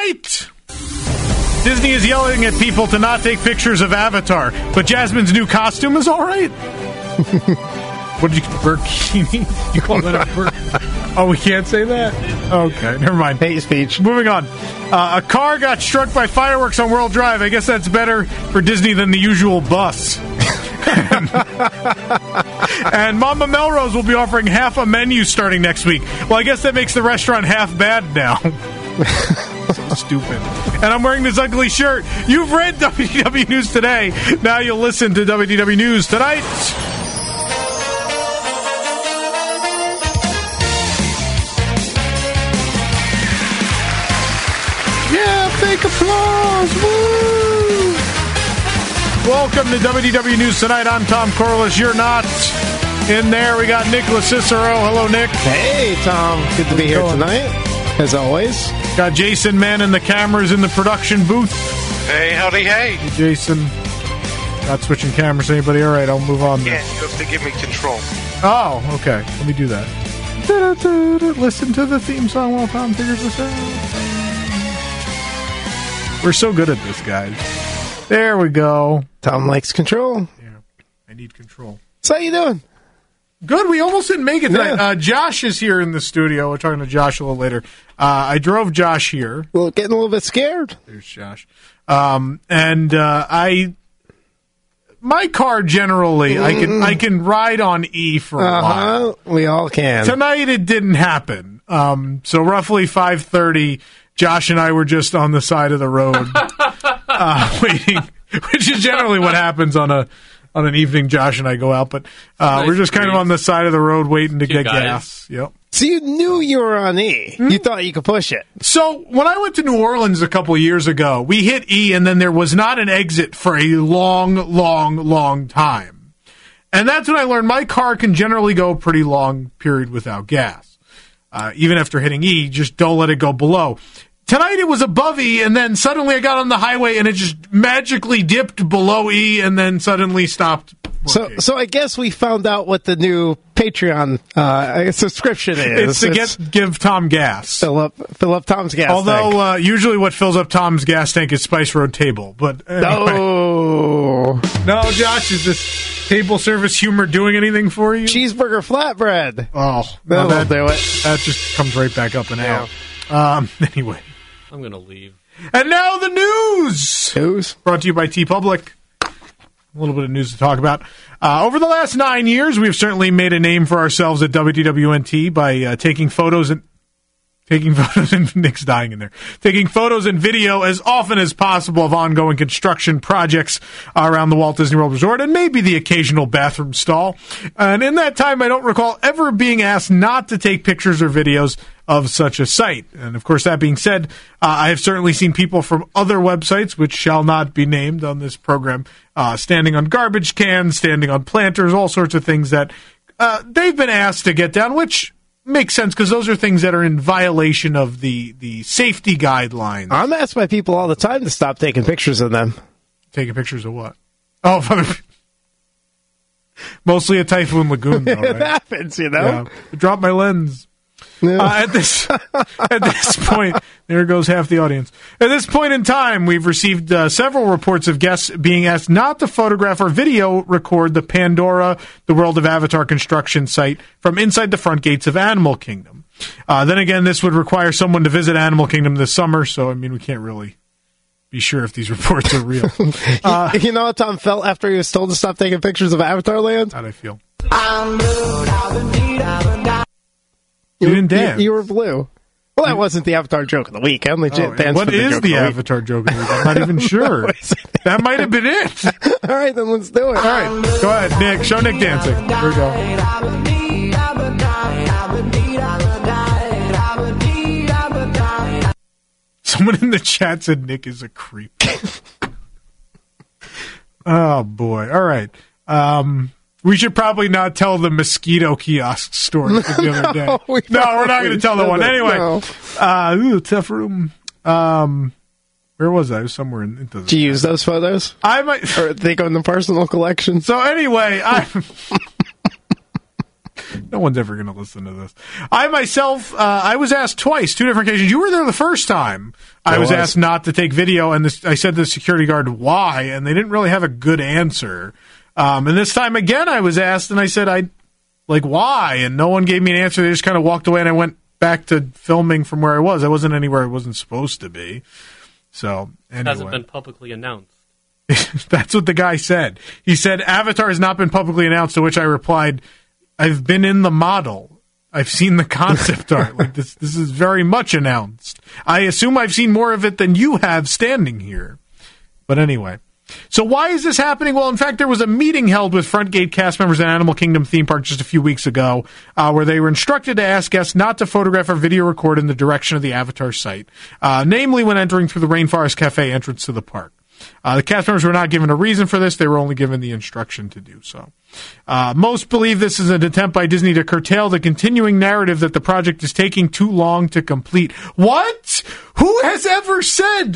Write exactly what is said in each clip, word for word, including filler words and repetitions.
tonight. Disney is yelling at people to not take pictures of Avatar, but Jasmine's new costume is all right. What did you, burkini? You call that a burk? Oh, we can't say that? Okay, never mind. Hate speech. Moving on. Uh, a car got struck by fireworks on World Drive. I guess that's better for Disney than the usual bus. and, and Mama Melrose will be offering half a menu starting next week. Well, I guess that makes the restaurant half bad now. So stupid. And I'm wearing this ugly shirt. You've read W D W News today. Now you'll listen to W D W News tonight. Yeah, fake applause. Woo! Welcome to W D W News tonight. I'm Tom Corliss. You're not. In there, we got Nicholas Cicero. Hello, Nick. Hey, Tom. Good to be here tonight, as always. Got Jason manning the cameras in the production booth. Hey, howdy, hey. Hey, Jason. Not switching cameras. Anybody? All right, I'll move on. Yeah, you have to give me control. Oh, okay. Let me do that. Listen to the theme song while Tom figures this out. We're so good at this, guys. There we go. Tom likes control. Yeah, I need control. So how you doing? Good. We almost didn't make it tonight. Yeah. Uh, Josh is here in the studio. We're talking to Josh a little later. Uh, I drove Josh here. Well, getting a little bit scared. There's Josh. Um, and uh, I, my car generally, mm. I can I can ride on E for a uh-huh. while. We all can. Tonight it didn't happen. Um, so roughly five thirty, Josh and I were just on the side of the road uh, waiting, which is generally what happens on a on an evening Josh and I go out. But uh, nice we're just kind breeze. of on the side of the road waiting to get guys. gas. Yep. So you knew you were on E. Hmm? You thought you could push it. So when I went to New Orleans a couple years ago, we hit E, and then there was not an exit for a long, long, long time. And that's when I learned my car can generally go a pretty long period without gas. Uh, even after hitting E, just don't let it go below. Tonight it was above E, and then suddenly I got on the highway, and it just magically dipped below E, and then suddenly stopped working. So, so I guess we found out what the new Patreon uh, subscription is. It's to it's get give Tom gas. Fill up, fill up Tom's gas Although, tank. Uh, usually what fills up Tom's gas tank is Spice Road Table. But anyway. No. No, Josh, is this table service humor doing anything for you? Cheeseburger flatbread. Oh, that'll no, that, do it. That just comes right back up and yeah. out. Um, anyway. I'm going to leave. And now the news. News. Brought to you by T-Public. A little bit of news to talk about. Uh, over the last nine years, we've certainly made a name for ourselves at W D W N T by uh, taking photos and taking photos and Nick's dying in there. Taking photos and video as often as possible of ongoing construction projects around the Walt Disney World Resort, and maybe the occasional bathroom stall. And in that time, I don't recall ever being asked not to take pictures or videos of such a site. And of course, that being said, uh, I have certainly seen people from other websites, which shall not be named on this program, uh, standing on garbage cans, standing on planters, all sorts of things that uh, they've been asked to get down, which makes sense because those are things that are in violation of the, the safety guidelines. I'm asked by people all the time to stop taking pictures of them. Taking pictures of what? Oh, of other people. Mostly a Typhoon Lagoon, though, right? It happens, you know. Yeah. Drop my lens. No. Uh, at this at this point, there goes half the audience. At this point in time, we've received uh, several reports of guests being asked not to photograph or video record the Pandora, the World of Avatar construction site from inside the front gates of Animal Kingdom. Uh, then again, this would require someone to visit Animal Kingdom this summer, so, I mean, we can't really be sure if these reports are real. Uh, you know how Tom felt after he was told to stop taking pictures of Avatar Land? How'd I feel? You, you didn't dance. You, you were blue. Well, that wasn't the Avatar joke of the week. I only oh, danced What for the is joke the, of the Avatar week. joke of the week? I'm not even sure. That might have been it. All right, then let's do it. All right, go ahead, Nick. Show Nick dancing. Here we go. Someone in the chat said Nick is a creep. Oh, boy. All right. Um... We should probably not tell the mosquito kiosk story from the other day. no, we no, we're not going to tell that one. Anyway, no. uh, ooh, tough room. Um, where was I? I was somewhere in. It Did you use those photos? I might. Or they go in the personal collection? So anyway, I No one's ever going to listen to this. I myself, uh, I was asked twice, two different occasions. You were there the first time. I was, was asked not to take video, and this, I said to the security guard, why? And they didn't really have a good answer. Um, and this time again, I was asked, and I said, I like, why? And no one gave me an answer. They just kind of walked away, and I went back to filming from where I was. I wasn't anywhere I wasn't supposed to be. So, anyway. It hasn't been publicly announced. That's what the guy said. He said, Avatar has not been publicly announced, to which I replied, I've been in the model. I've seen the concept art. Like this, this is very much announced. I assume I've seen more of it than you have standing here. But anyway. So why is this happening? Well, in fact, there was a meeting held with Frontgate cast members at Animal Kingdom theme park just a few weeks ago, uh, where they were instructed to ask guests not to photograph or video record in the direction of the Avatar site, uh, namely when entering through the Rainforest Cafe entrance to the park. Uh, the cast members were not given a reason for this. They were only given the instruction to do so. Uh, most believe this is an attempt by Disney to curtail the continuing narrative that the project is taking too long to complete. What? Who has ever said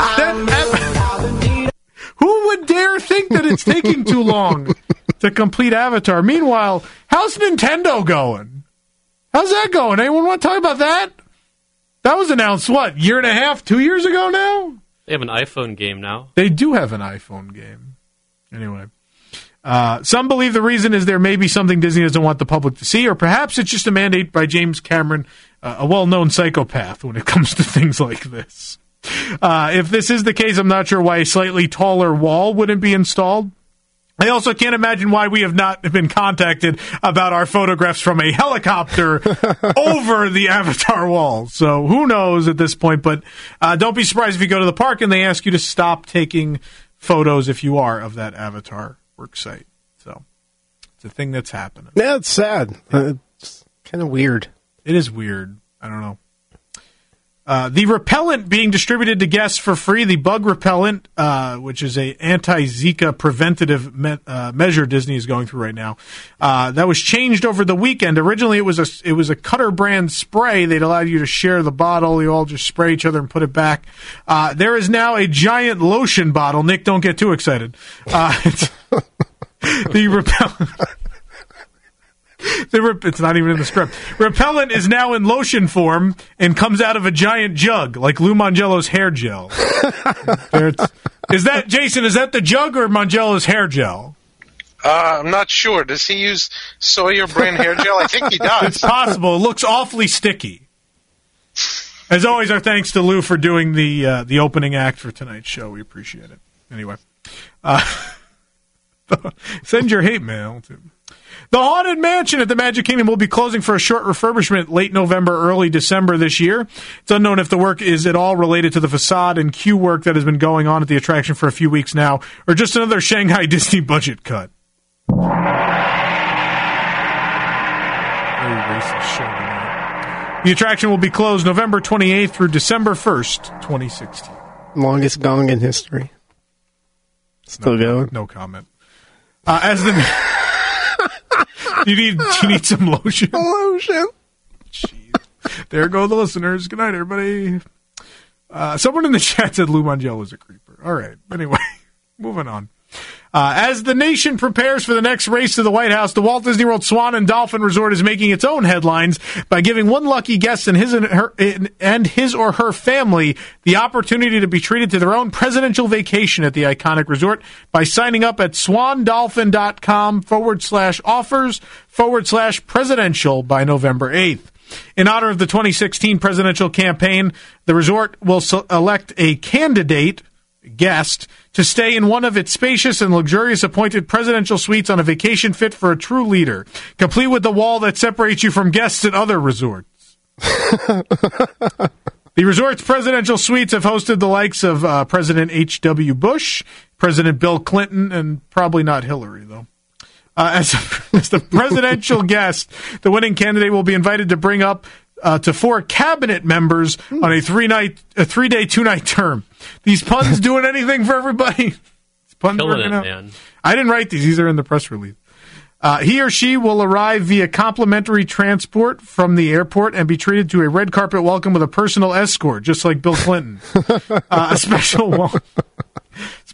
that? Who would dare think that it's taking too long to complete Avatar? Meanwhile, how's Nintendo going? How's that going? Anyone want to talk about that? That was announced, what, year and a half, two years ago now? They have an iPhone game now. They do have an iPhone game. Anyway. Uh, some believe the reason is there may be something Disney doesn't want the public to see, or perhaps it's just a mandate by James Cameron, uh, a well-known psychopath when it comes to things like this. Uh, if this is the case, I'm not sure why a slightly taller wall wouldn't be installed. I also can't imagine why we have not been contacted about our photographs from a helicopter over the Avatar wall. So who knows at this point, but uh, don't be surprised if you go to the park and they ask you to stop taking photos if you are of that Avatar work site. So it's a thing that's happening. Yeah, it's sad. Uh, it's kind of weird. It is weird. I don't know. Uh, the repellent being distributed to guests for free, the bug repellent, uh, which is a anti-Zika preventative me- uh, measure Disney is going through right now, uh, that was changed over the weekend. Originally, it was a it was a Cutter brand spray. They'd allow you to share the bottle. You all just spray each other and put it back. Uh, there is now a giant lotion bottle. Nick, don't get too excited. Uh, it's the repellent. It's not even in the script. Repellent is now in lotion form and comes out of a giant jug, like Lou Mangello's hair gel. Is that, Jason, is that the jug or Mangello's hair gel? Uh, I'm not sure. Does he use Sawyer brand hair gel? I think he does. It's possible. It looks awfully sticky. As always, our thanks to Lou for doing the uh, the opening act for tonight's show. We appreciate it. Anyway, uh, send your hate mail to... The Haunted Mansion at the Magic Kingdom will be closing for a short refurbishment late November, early December this year. It's unknown if the work is at all related to the facade and queue work that has been going on at the attraction for a few weeks now, or just another Shanghai Disney budget cut. Very racist show tonight. The attraction will be closed November twenty-eighth through December first, twenty sixteen. Longest gong in history. Still no, going? No comment. Uh, as the... You need you need some lotion. Lotion. Jeez. There go the listeners. Good night, everybody. Uh, someone in the chat said Lou Mangello is a creeper. All right. Anyway, moving on. Uh, as the nation prepares for the next race to the White House, the Walt Disney World Swan and Dolphin Resort is making its own headlines by giving one lucky guest and his and, her, and his or her family the opportunity to be treated to their own presidential vacation at the iconic resort by signing up at swandolphin.com forward slash offers forward slash presidential by November eighth. In honor of the twenty sixteen presidential campaign, the resort will elect a candidate guest to stay in one of its spacious and luxurious appointed presidential suites on a vacation fit for a true leader, complete with the wall that separates you from guests at other resorts. The resort's presidential suites have hosted the likes of uh, President H W Bush, President Bill Clinton, and probably not Hillary, though. Uh, as, as the presidential guest, the winning candidate will be invited to bring up Uh, to four cabinet members on a three night, a three day, two night term. These puns doing anything for everybody? These puns Killing working it, out. man. I didn't write these; these are in the press release. Uh, he or she will arrive via complimentary transport from the airport and be treated to a red carpet welcome with a personal escort, just like Bill Clinton. uh, a special. Wel-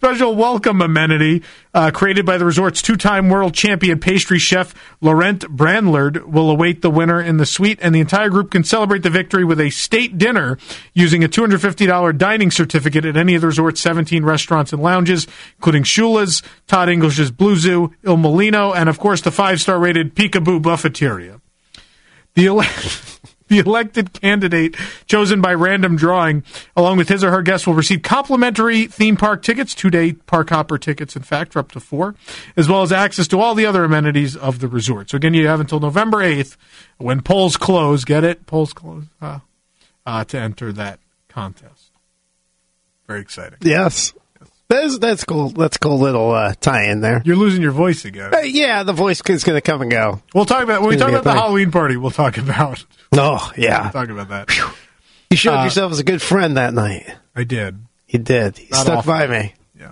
special welcome amenity uh, created by the resort's two-time world champion pastry chef Laurent Brandlard will await the winner in the suite, and the entire group can celebrate the victory with a state dinner using a two hundred fifty dollars dining certificate at any of the resort's seventeen restaurants and lounges, including Shula's, Todd English's Blue Zoo, Il Molino, and, of course, the five-star rated Peekaboo Buffeteria. The ele- The elected candidate chosen by random drawing, along with his or her guests, will receive complimentary theme park tickets, two-day park hopper tickets, in fact, for up to four, as well as access to all the other amenities of the resort. So, again, you have until November eighth, when polls close, get it? Polls close, uh, uh, to enter that contest. Very exciting. Yes. That's, that's cool. That's a cool little uh, tie-in there. You're losing your voice again. Uh, yeah, the voice is going to come and go. We'll talk about, when we It's talk gonna about be a the thing. Halloween party, we'll talk about, Oh, yeah. talk about that. You showed Uh, yourself as a good friend that night. I did. You did. You Not stuck often. by me. Yeah.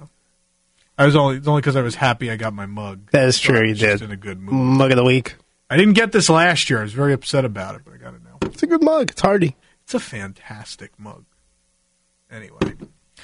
I was only, it's only because I was happy I got my mug. That is So true, I you was just did. in a good mood. Mug of the week. I didn't get this last year. I was very upset about it, but I got it now. It's a good mug. It's hardy. It's a fantastic mug. Anyway.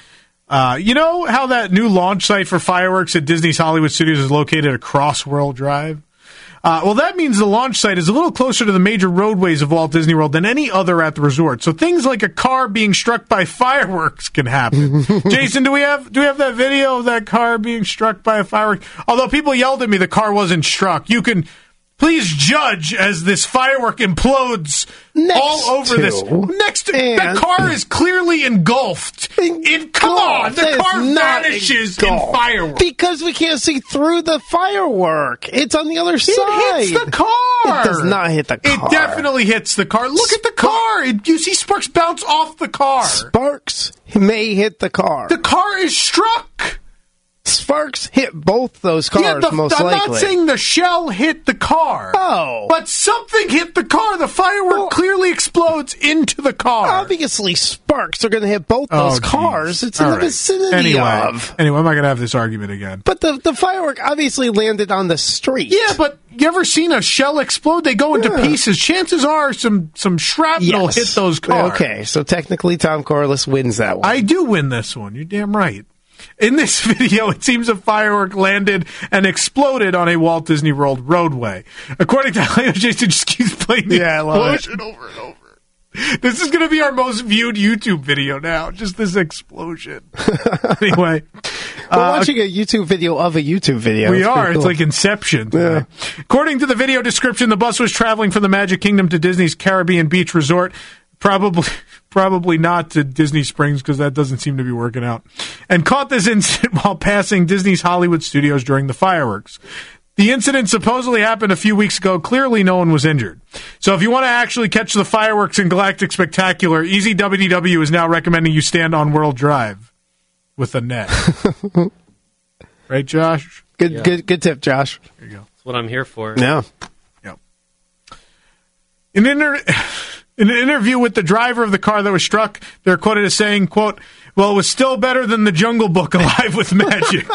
Uh, you know how that new launch site for fireworks at Disney's Hollywood Studios is located across World Drive? Uh, well, that means the launch site is a little closer to the major roadways of Walt Disney World than any other at the resort. So things like a car being struck by fireworks can happen. Jason, do we have do we have that video of that car being struck by a firework? Although people yelled at me, the car wasn't struck. You can please judge as this firework implodes Next all over to- this. Next to and- the car is clearly engulfed. In, come on, the That car is not vanishes in engulfed. fireworks. Because we can't see through the firework. It's on the other side. It hits the car. It does not hit the car. It definitely hits the car. Look at the car. It, you see sparks bounce off the car. Sparks may hit the car. The car is struck. Sparks hit both those cars, Yeah, the, most I'm likely. not saying the shell hit the car. Oh. But something hit the car. The firework Well- clearly explodes into the car. Obviously, sparks are going to hit both Oh, those geez. cars. It's in All the right. vicinity anyway, of. Anyway, I'm not going to have this argument again. But the, the firework obviously landed on the street. Yeah, but you ever seen a shell explode? They go into Yeah. pieces. Chances are some, some shrapnel Yes. hit those cars. Okay, so technically Tom Corliss wins that one. I do win this one. You're damn right. In this video, it seems a firework landed and exploded on a Walt Disney World roadway. According to Leo, Jason just keeps playing the Yeah, I love it. explosion over and over. This is going to be our most viewed YouTube video now, just this explosion. Anyway. We're uh, watching a YouTube video of a YouTube video. We It's are. pretty It's cool. like Inception. Yeah. Today. According to the video description, the bus was traveling from the Magic Kingdom to Disney's Caribbean Beach Resort. Probably, probably not to Disney Springs because that doesn't seem to be working out. And caught this incident while passing Disney's Hollywood Studios during the fireworks. The incident supposedly happened a few weeks ago. Clearly, no one was injured. So if you want to actually catch the fireworks in Galactic Spectacular, Easy W D W is now recommending you stand on World Drive with a net. Right, Josh? Good, Yeah. good, good tip, Josh. There you go. That's what I'm here for. Yeah. Yep. In an, inter- in an interview with the driver of the car that was struck, they're quoted as saying, quote, well, it was still better than the Jungle Book Alive with Magic.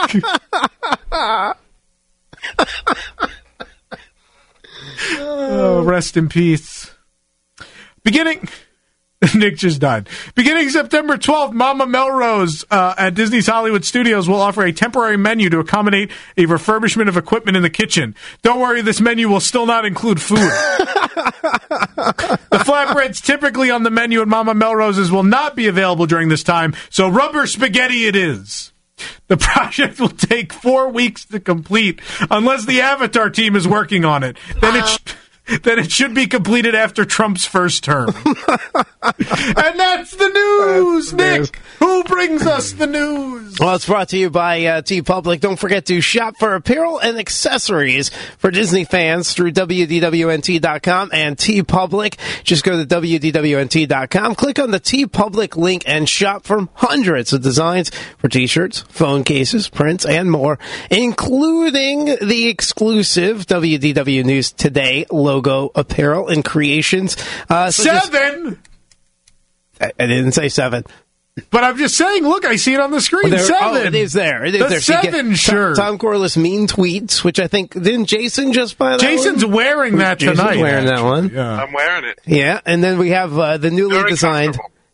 Oh, rest in peace. Beginning... Nick just died. Beginning September twelfth, Mama Melrose uh, at Disney's Hollywood Studios will offer a temporary menu to accommodate a refurbishment of equipment in the kitchen. Don't worry, this menu will still not include food. The flatbreads typically on the menu at Mama Melrose's will not be available during this time, so rubber spaghetti it is. The project will take four weeks to complete, unless the Avatar team is working on it. Then it... Sh- Then it should be completed after Trump's first term. And that's the news, That's the Nick. news. Who brings us the news? Well, it's brought to you by uh, TeePublic. Don't forget to shop for apparel and accessories for Disney fans through W D W N T dot com and TeePublic. Just go to W D W N T dot com, click on the TeePublic link, and shop from hundreds of designs for T-shirts, phone cases, prints, and more, including the exclusive W D W News Today logo apparel and creations. Uh, so just- Seven. I, I didn't say seven. But I'm just saying, look, I see it on the screen. There- seven. Oh, it is there. It is The there. So you get seven Tom- shirt. Tom Corliss mean tweets, which I think didn't Jason just buy that Jason's one? wearing that Jason's tonight. wearing that actually. one. Yeah. I'm wearing it. Yeah, and then we have uh, the newly Very designed comfortable.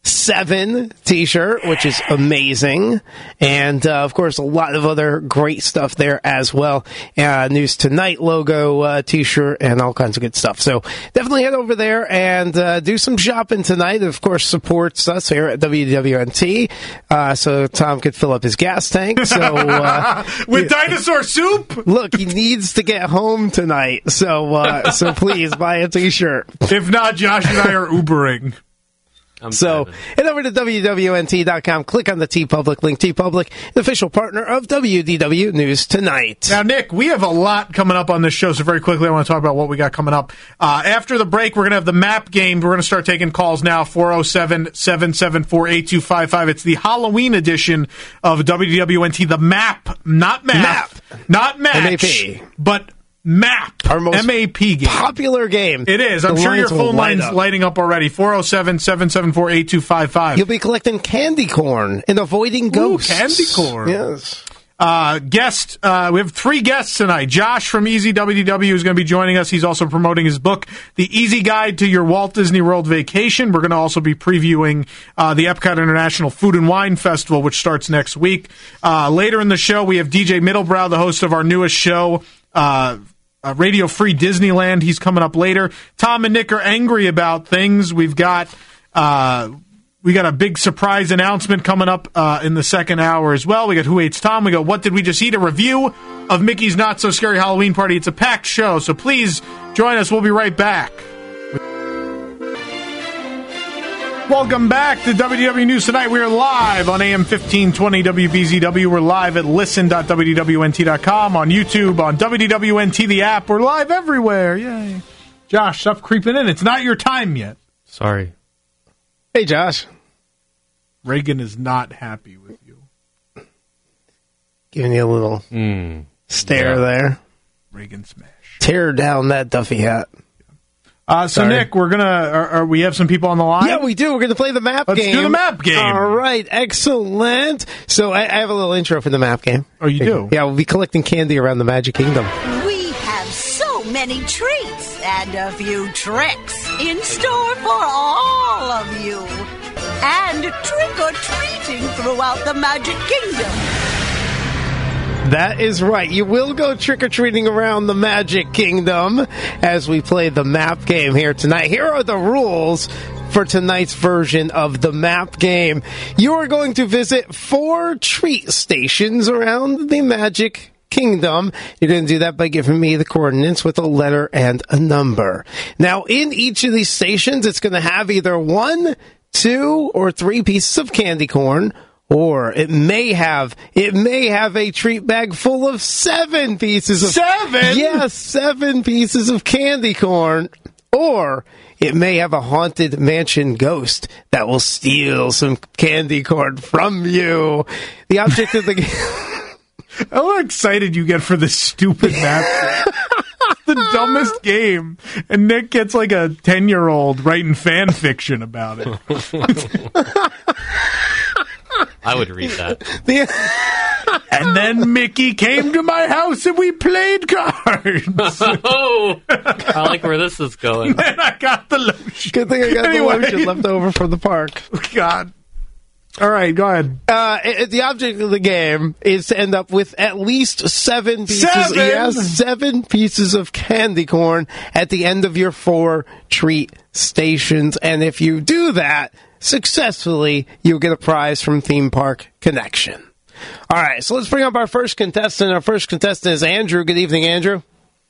seven t-shirt, which is amazing. And, uh, of course, a lot of other great stuff there as well. Uh, News Tonight logo uh, t-shirt and all kinds of good stuff. So definitely head over there and uh, do some shopping tonight. Of course, supports us here at W D W N T, uh, so Tom could fill up his gas tank. So uh, With yeah. dinosaur soup? Look, he needs to get home tonight. So, uh, so please buy a t-shirt. If not, Josh and I are Ubering. I'm so driving. head over to W W N T dot com, click on the TeePublic link. TeePublic, the official partner of W D W News Tonight. Now, Nick, we have a lot coming up on this show, so very quickly I want to talk about what we got coming up. Uh, after the break, we're going to have the map game. We're going to start taking calls now, four oh seven, seven seven four, eight two five five. It's the Halloween edition of W D W N T, the map, not map, Map. not match, M A P. but map, Our most M A P game. Popular game. It is. I'm The sure your lines will phone light line's up. lighting up already. four oh seven, seven seven four, eight two five five. You'll be collecting candy corn and avoiding ghosts. candy corn. Yes. Uh, guest, uh, we have three guests tonight. Josh from Easy W D W is going to be joining us. He's also promoting his book, The Easy Guide to Your Walt Disney World Vacation. We're going to also be previewing uh, the Epcot International Food and Wine Festival, which starts next week. Uh, later in the show, we have D J Middlebrow, the host of our newest show, uh, Uh, Radio Free Disneyland. He's coming up later. Tom and Nick are angry about things. We've got uh, we got a big surprise announcement coming up uh, in the second hour as well. We got Who Hates Tom. We got What Did We Just Eat? A review of Mickey's Not So Scary Halloween Party. It's a packed show, so please join us. We'll be right back. Welcome back to W D W News Tonight. We are live on A M fifteen twenty W B Z W. We're live at listen dot W D W N T dot com, on YouTube, on W D W N T, the app. We're live everywhere. Yay. Josh, stop creeping in. It's not your time yet. Sorry. Hey, Josh. Reagan is not happy with you. Giving you a little Mm. stare Yeah. there. Reagan smash. Tear down that Duffy hat. Uh, so, Sorry. Nick, we're going to, are, are we have some people on the line? Yeah, we do. We're going to play the map Let's game. do the map game. All right. Excellent. So I, I have a little intro for the map game. Oh, you do? Yeah, we'll be collecting candy around the Magic Kingdom. We have so many treats and a few tricks in store for all of you. And trick-or-treating throughout the Magic Kingdom. That is right. You will go trick-or-treating around the Magic Kingdom as we play the map game here tonight. Here are the rules for tonight's version of the map game. You are going to visit four treat stations around the Magic Kingdom. You're going to do that by giving me the coordinates with a letter and a number. Now, in each of these stations, it's going to have either one, two, or three pieces of candy corn, or it may have it may have a treat bag full of seven pieces of Seven? Yes, seven pieces of candy corn. Or it may have a haunted mansion ghost that will steal some candy corn from you. The object of the game. How excited you get for this stupid map game. It's the dumbest game. And Nick gets like a ten-year-old writing fan fiction about it. I would read that. the And then Mickey came to my house and we played cards. Oh, I like where this is going. And I got the lotion. Good thing I got Anyway. the lotion left over from the park. God. All right, go ahead. Uh, it, the object of the game is to end up with at least seven pieces. Seven? Yes, seven pieces of candy corn at the end of your four treat stations. And if you do that successfully, you'll get a prize from Theme Park Connection. All right, so let's bring up our first contestant. Our first contestant is Andrew. Good evening, Andrew.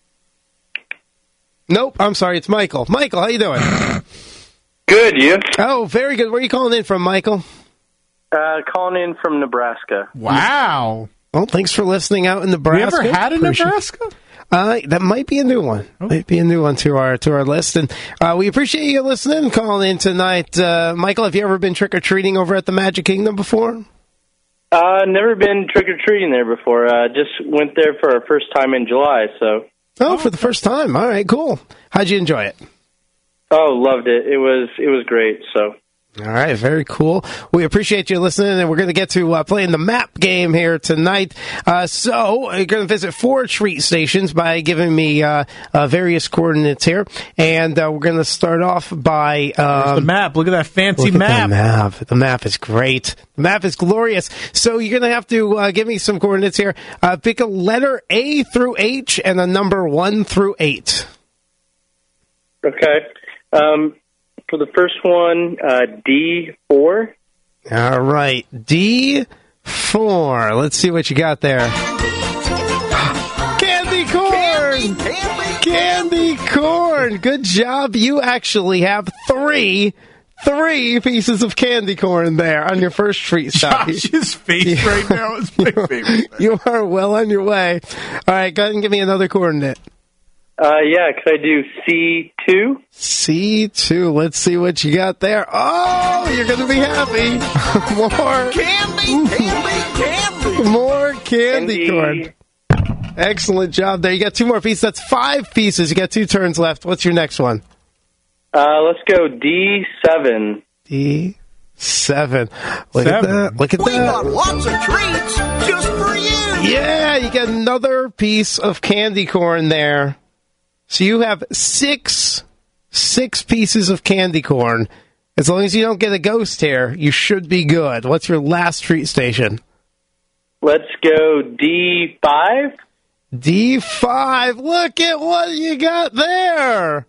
Nope, I'm sorry, it's Michael. Michael, how you doing? Good, you? Oh, very good. Where are you calling in from, Michael? Uh, calling in from Nebraska. Wow. Well, thanks for listening out in We Nebraska. ever had a Appreciate- Nebraska? Uh, that might be a new one. Might be a new one to our to our list. And uh, we appreciate you listening and calling in tonight. Uh, Michael, have you ever been trick-or-treating over at the Magic Kingdom before? Uh, never been trick-or-treating there before. Uh, just went there for our first time in July, so. Oh, for the first time. All right, cool. How'd you enjoy it? Oh, loved it. It was, it was great, so. All right, very cool. We appreciate you listening, and we're going to get to uh, playing the map game here tonight. Uh, so, you're going to visit four treat stations by giving me uh, uh, various coordinates here, and uh, we're going to start off by um, the map. Look at that fancy look at map. The map. The map is great. The map is glorious. So, you're going to have to uh, give me some coordinates here. Uh, pick a letter A through H and a number one through eight. Okay. Um, for the first one, uh, D four. All right, D four. Let's see what you got there. Candy corn! Candy, candy corn! Good job. You actually have three, three pieces of candy corn there on your first treat stop. Josh's face right now is my favorite. You are well on your way. All right, go ahead and give me another coordinate. Uh, yeah, could I do C two? C two. Let's see what you got there. Oh, you're going to be happy. More Candy, candy, candy. More candy, Candy. corn. Excellent job there. You got two more pieces. That's five pieces. You got two turns left. What's your next one? Uh, let's go D seven. D seven. Look Seven. at that. Look at We got that. lots of treats just for you. Yeah, you got another piece of candy corn there. So you have six, six pieces of candy corn. As long as you don't get a ghost here, you should be good. What's your last treat station? Let's go D five. D five. Look at what you got there.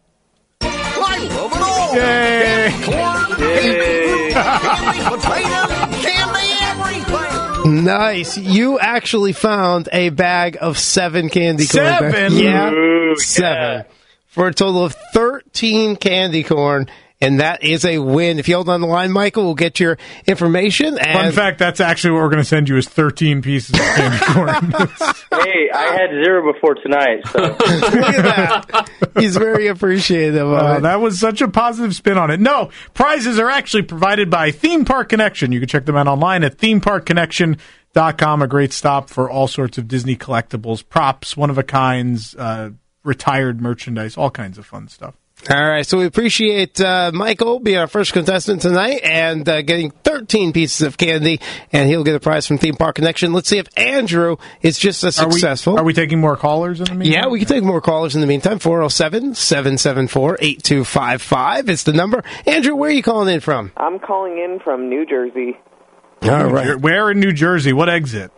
I love it all. Yay. Corn, Yay. candy, potato, candy, everything. Nice. You actually found a bag of seven candy corn. there. Seven? Yeah. Ooh, Seven. yeah. For a total of thirteen candy corn. And that is a win. If you hold on the line, Michael, we'll get your information. And Fun fact, that's actually what we're going to send you is thirteen pieces of candy corn. Hey, I had zero before tonight, so. Look at that. He's very appreciative of Uh, it. that was such a positive spin on it. No, prizes are actually provided by Theme Park Connection. You can check them out online at theme park connection dot com, a great stop for all sorts of Disney collectibles, props, one-of-a-kinds, uh, retired merchandise, all kinds of fun stuff. All right, so we appreciate uh, Michael being our first contestant tonight and uh, getting thirteen pieces of candy, and he'll get a prize from Theme Park Connection. Let's see if Andrew is just as Are we, successful. are we taking more callers in the meantime? Yeah, we can take more callers in the meantime. four oh seven, seven seven four, eight two five five is the number. Andrew, where are you calling in from? I'm calling in from New Jersey. All right. Where in New Jersey? What exit?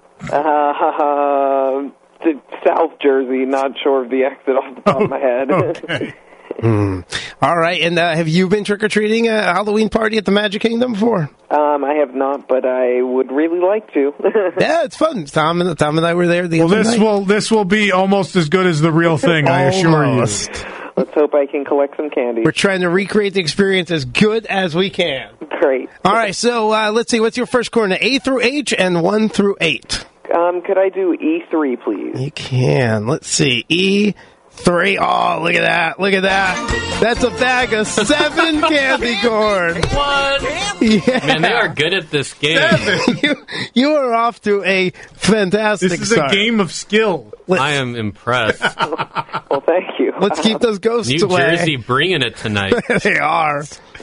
Uh, to South Jersey. Not sure of the exit off the top of my head. Okay. Mm. All right, and uh, have you been trick-or-treating a Halloween party at the Magic Kingdom before? um, I have not, but I would really like to. Yeah, it's fun. Tom and, Tom and I were there the Well, other this night. will this will be almost as good as the real thing, I assure you. Almost. Let's hope I can collect some candy. We're trying to recreate the experience as good as we can. Great. All right, so uh, let's see. What's your first coordinate? A through H and one through eight. Um, could I do E three, please? You can. Let's see. E three. Oh, look at that. Look at that. That's a bag of seven candy corn. What? Yeah. Man, they are good at this game. you, you are off to a fantastic This is start. a game of skill. Let's, I am impressed. Well, thank you. let's keep those ghosts New away. Jersey bringing it tonight. They are.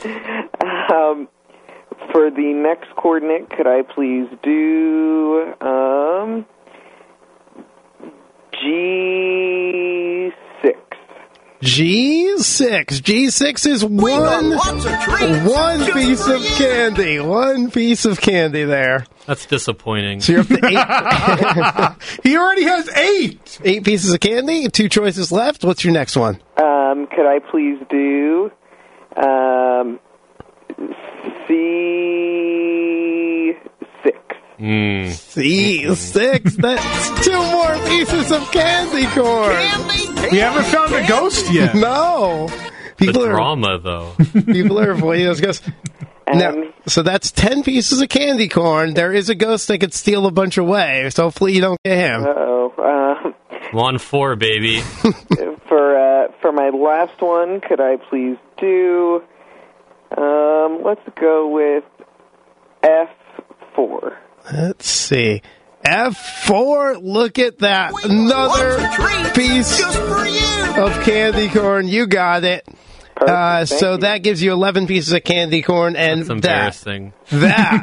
Um, for the next coordinate, could I please do um, G six? G six. G six is We got one, lots of treats one just piece for of you. candy. One piece of candy there. That's disappointing. So you're up to eight, He already has eight. eight pieces of candy. Two choices left. What's your next one? Um, could I please do um, C six? Mm. C six. That's two more pieces of candy corn. Candy, candy, We haven't found a ghost yet. No. The People are drama, though. people are avoiding those ghosts. Now, Um, so that's ten pieces of candy corn. There is a ghost that could steal a bunch away. So hopefully you don't get him. Uh-oh. Um, One four, baby. for uh, for my last one, could I please do? Um, let's go with F four. Let's see. F four, look at that. We got Another lots of treats piece just for you. of candy corn. You got it. Uh, so that gives you eleven pieces of candy corn, and That's embarrassing. That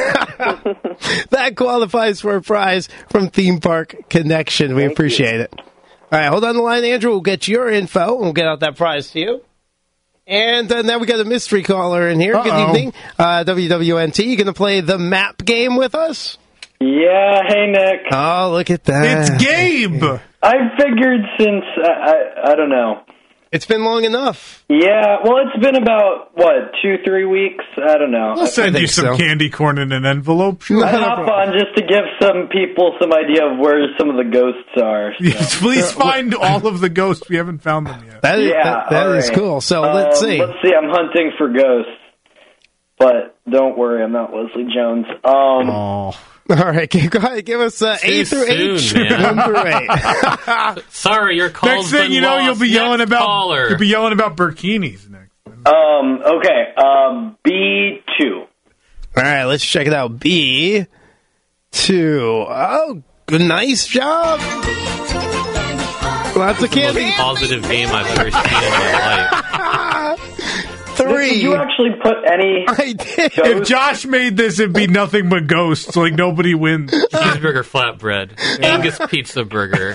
that, that qualifies for a prize from Theme Park Connection. We Thank appreciate you. it. All right, hold on the line, Andrew. We'll get your info, and we'll get out that prize to you. And uh, now we got a mystery caller in here. Uh-oh. Good evening, uh, W W N T. You going to play the map game with us? Yeah, hey, Nick. Oh, look at that! It's Gabe. I figured since, I, I, I don't know. It's been long enough. Yeah, well, it's been about, what, two, three weeks? I don't know. We'll send you think some so. candy corn in an envelope. Sure. I hop on just to give some people some idea of where some of the ghosts are. So. Yes, please find all of the ghosts. We haven't found them yet. That is, Yeah, that, that all is right. cool. So let's Um, see. Let's see, I'm hunting for ghosts. But don't worry, I'm not Leslie Jones. Um, Oh. All right, go ahead. Give us uh, A through soon, H, man. one through eight. Sorry, your call's Next thing been you know, lost. you'll be yelling Next about caller. you'll be yelling about burkinis next. um, okay, um, B two. All right, let's check it out. B two. Oh, good, nice job. Lots of the most candy. positive game I've ever seen in my life. Did Three. you actually put any... I did. If Josh made this, it'd be nothing but ghosts. Like nobody wins. Cheeseburger flatbread. Angus pizza burger.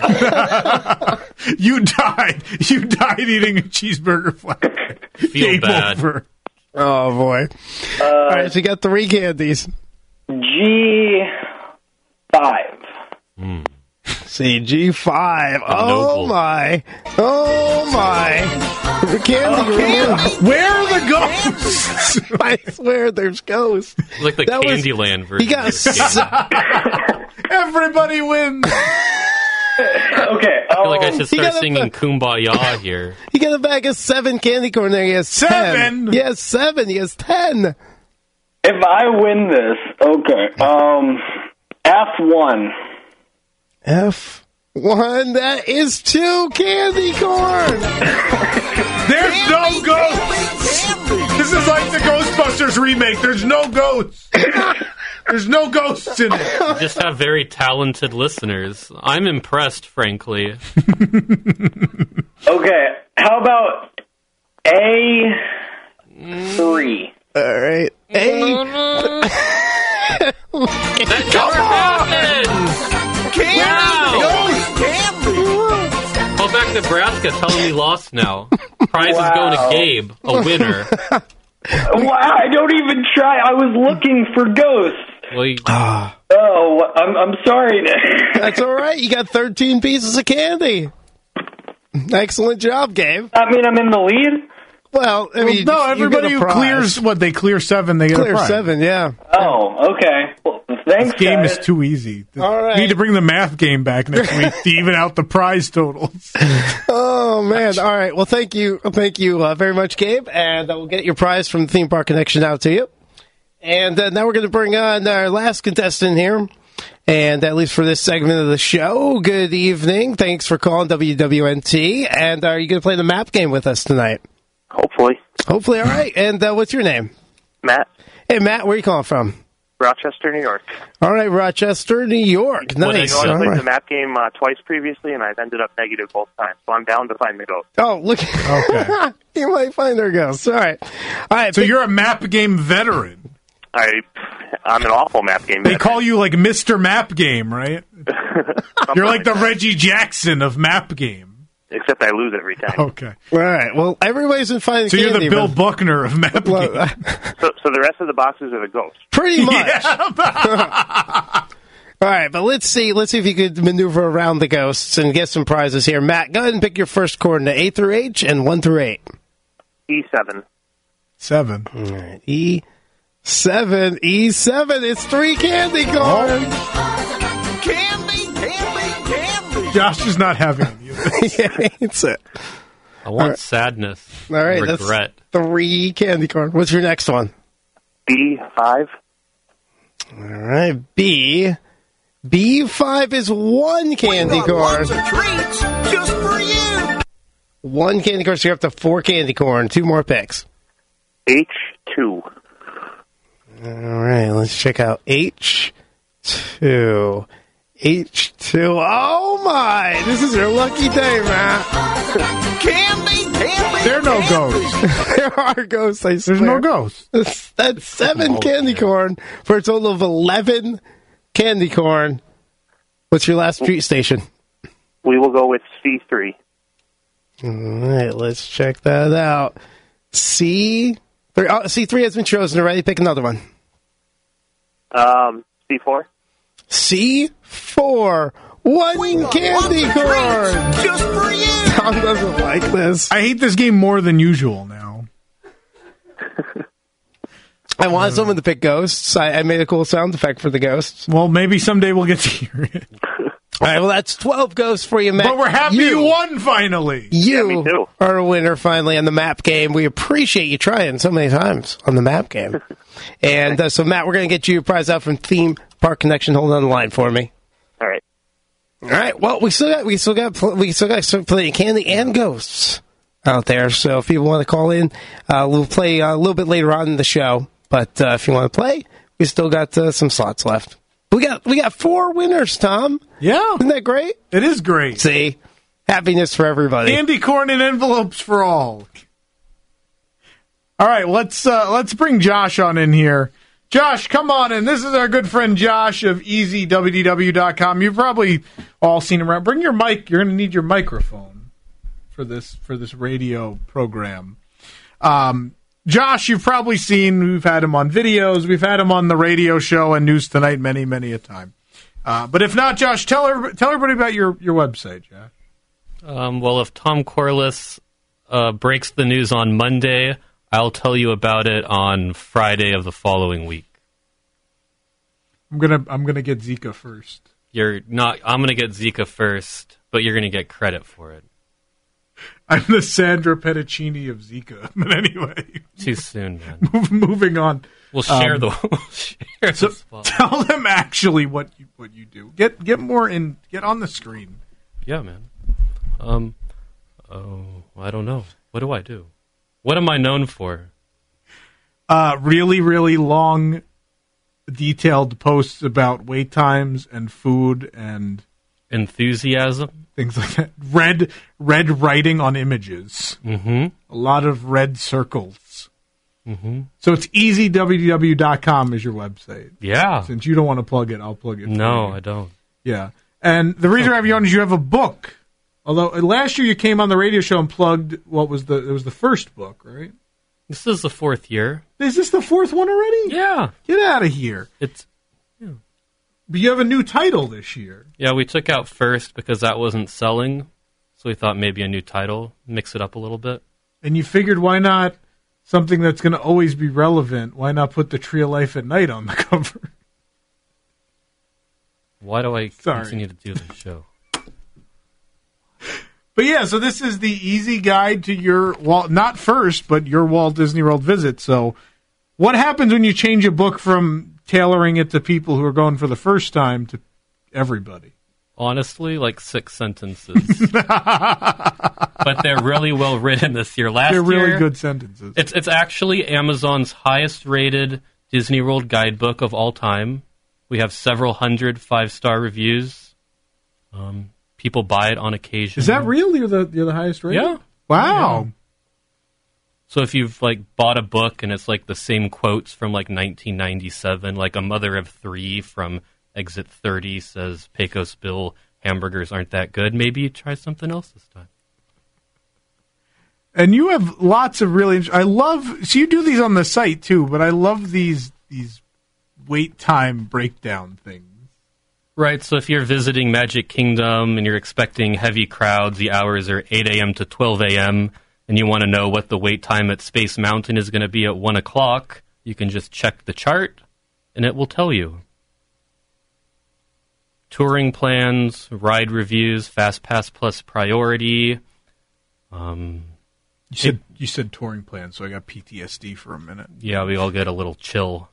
You died. You died eating a cheeseburger flatbread. Feel Game bad. over. Oh boy. All right, so you got three candies. G five. C G five. Oh noble. my. Oh my. The candy room. Where are the ghosts? I swear there's ghosts. It's like the That was- Candyland version. He got of this game. s- Everybody wins. Okay, I feel like I um, should He start got a- singing Kumbaya here. he got a bag of seven candy corn there. He has Seven? ten. He has seven. He has ten. if I win this, okay, um, F one. F one. That is two candy corn. There's no ghosts. This is like the Ghostbusters remake. There's no ghosts. There's no ghosts in it. You just have very talented listeners. I'm impressed, frankly. Okay, how about A three? All right. A. That never happened! Wow! Call back Nebraska. Tell him we lost now. Prize is going to Wow. Gabe, a winner. Wow, I don't even try. I was looking for ghosts. Well, you, Oh, I'm I'm sorry. That's all right. You got thirteen pieces of candy. Excellent job, Gabe. I mean, I'm in the lead. Well, I mean, no, you everybody get a who prize. clears what they clear seven, they get Clear a prize. seven, yeah. Oh, okay. Well, thanks, This game guys. is too easy. All right. We need to bring the math game back next week to even out the prize totals. Oh man! All right. Well, thank you, thank you uh, very much, Gabe, and uh, we'll get your prize from Theme Park Connection out to you. And uh, now we're going to bring on our last contestant here, and at least for this segment of the show. Good evening. Thanks for calling W W N T. And are you going to play the map game with us tonight? Hopefully. Hopefully. All right. And uh, what's your name? Matt, Hey, Matt. Where are you calling from? Rochester, New York. All right, Rochester, New York. What Nice. is- I All played right. the map game uh, twice previously, and I've ended up negative both times, so I'm down to find the ghost. Oh, look. Okay. You might find our ghosts. All right. All right. So pick- you're a map game veteran. I, I'm an awful map game They veteran. call you like Mister Map Game, right? You're like the Reggie Jackson of map game. Except I lose every time. Okay. All right. Well, everybody's been finding So you're candy. the Bill but- Buckner of map game. Well, So, so the rest of the boxes are the ghosts. pretty much. Yeah. All right, but let's see. Let's see if you could maneuver around the ghosts and get some prizes here. Matt, go ahead and pick your first coordinate: A through H and one through eight. E seven. Seven. All right, E seven, E seven. It's three candy corn. Candy, candy, candy. Josh is not having any of this. Yeah, it's it. I want sadness. All right, regret. that's three candy corn. What's your next one? B five. All right, B. B five is one candy Got corn. lots of treats just for you. One candy corn, so you're up to four candy corn. Two more picks. H two. All right, let's check out H two. H two. Oh my! This is your lucky day, Matt. Candy, candy, There are no candy. ghosts. There are ghosts, I swear. There's no ghosts. That's, that's seven candy corn for a total of eleven candy corn. What's your last treat station? We will go with C three. All right, let's check that out. C three, oh, C three has been chosen already. Pick another one. Um, C four. C four. One candy One corn. treat just for you. Tom doesn't like this. I hate this game more than usual now. I wanted someone to pick ghosts. I, I made a cool sound effect for the ghosts. Well, maybe someday we'll get to hear it. All right, well, that's twelve ghosts for you, Matt. But we're happy you, won finally. You me too. are a winner finally on the map game. We appreciate you trying so many times on the map game. And uh, so, Matt, we're going to get you your prize out from Theme Park Connection. Hold on the line for me. All right. All right. Well, we still got we still got pl- we still got some plenty of candy and ghosts out there. So if people want to call in, uh, we'll play uh, a little bit later on in the show. But uh, if you want to play, we still got uh, some slots left. We got we got four winners, Tom. Yeah. Isn't that great? It is great. See, happiness for everybody. Candy corn and envelopes for all. All right, let's uh, let's bring Josh on in here. Josh, come on in. This is our good friend Josh of easy W D W dot com. You've probably all seen him around. Bring your mic. You're going to need your microphone for this for this radio program. Um, Josh, you've probably seen. We've had him on videos. We've had him on the radio show and News Tonight many, many a time. Uh, but if not, Josh, tell her, tell everybody about your, your website, Josh. Um, well, if Tom Corliss uh, breaks the news on Monday, I'll tell you about it on Friday of the following week. I'm gonna I'm gonna get Zika first. You're not. I'm gonna get Zika first, but you're gonna get credit for it. I'm the Sandra Petticini of Zika. But anyway, too soon, man. Move, moving on. We'll share um, the. We'll share so the spot. Tell them actually what you what you do. Get get more in. Get on the screen. Yeah, man. Um. Oh, I don't know. What do I do? What am I known for? Uh, really, really long, detailed posts about wait times and food and enthusiasm, things like that. Red, red writing on images. Mm-hmm. A lot of red circles. Mm-hmm. So it's easy W D W dot com is your website. Yeah. Since you don't want to plug it, I'll plug it. No, I don't. Yeah. And the reason I have you on is you have a book. Although last year you came on the radio show and plugged what was the it was the first book, right? This is the fourth year. Is this the fourth one already? Yeah. Get out of here. It's yeah. But you have a new title this year. Yeah, we took out first because that wasn't selling. So we thought maybe a new title, mix it up a little bit. And you figured why not something that's going to always be relevant? Why not put the Tree of Life at Night on the cover? Why do I Sorry. continue to do this show? But yeah, so this is the easy guide to your Walt, not first, but your Walt Disney World visit. So what happens when you change a book from tailoring it to people who are going for the first time to everybody? Honestly, like six sentences. But they're really well written this year. Last They're really year, good sentences. It's it's actually Amazon's highest rated Disney World guidebook of all time. We have several hundred five-star reviews. Um People buy it on occasion. Is that real? You're the you're the highest rated? Yeah. Wow. Yeah. So if you've like bought a book and it's like the same quotes from like nineteen ninety-seven, like A Mother of Three from Exit thirty says Pecos Bill hamburgers aren't that good, maybe you try something else this time. And you have lots of really. I love. So you do these on the site too, but I love these these wait time breakdown things. Right, so if you're visiting Magic Kingdom and you're expecting heavy crowds, the hours are eight a.m. to twelve a.m., and you want to know what the wait time at Space Mountain is going to be at one o'clock, you can just check the chart, and it will tell you. Touring plans, ride reviews, Fast Pass Plus Priority. Um, you said you said touring plans, so I got P T S D for a minute. Yeah, we all get a little chill.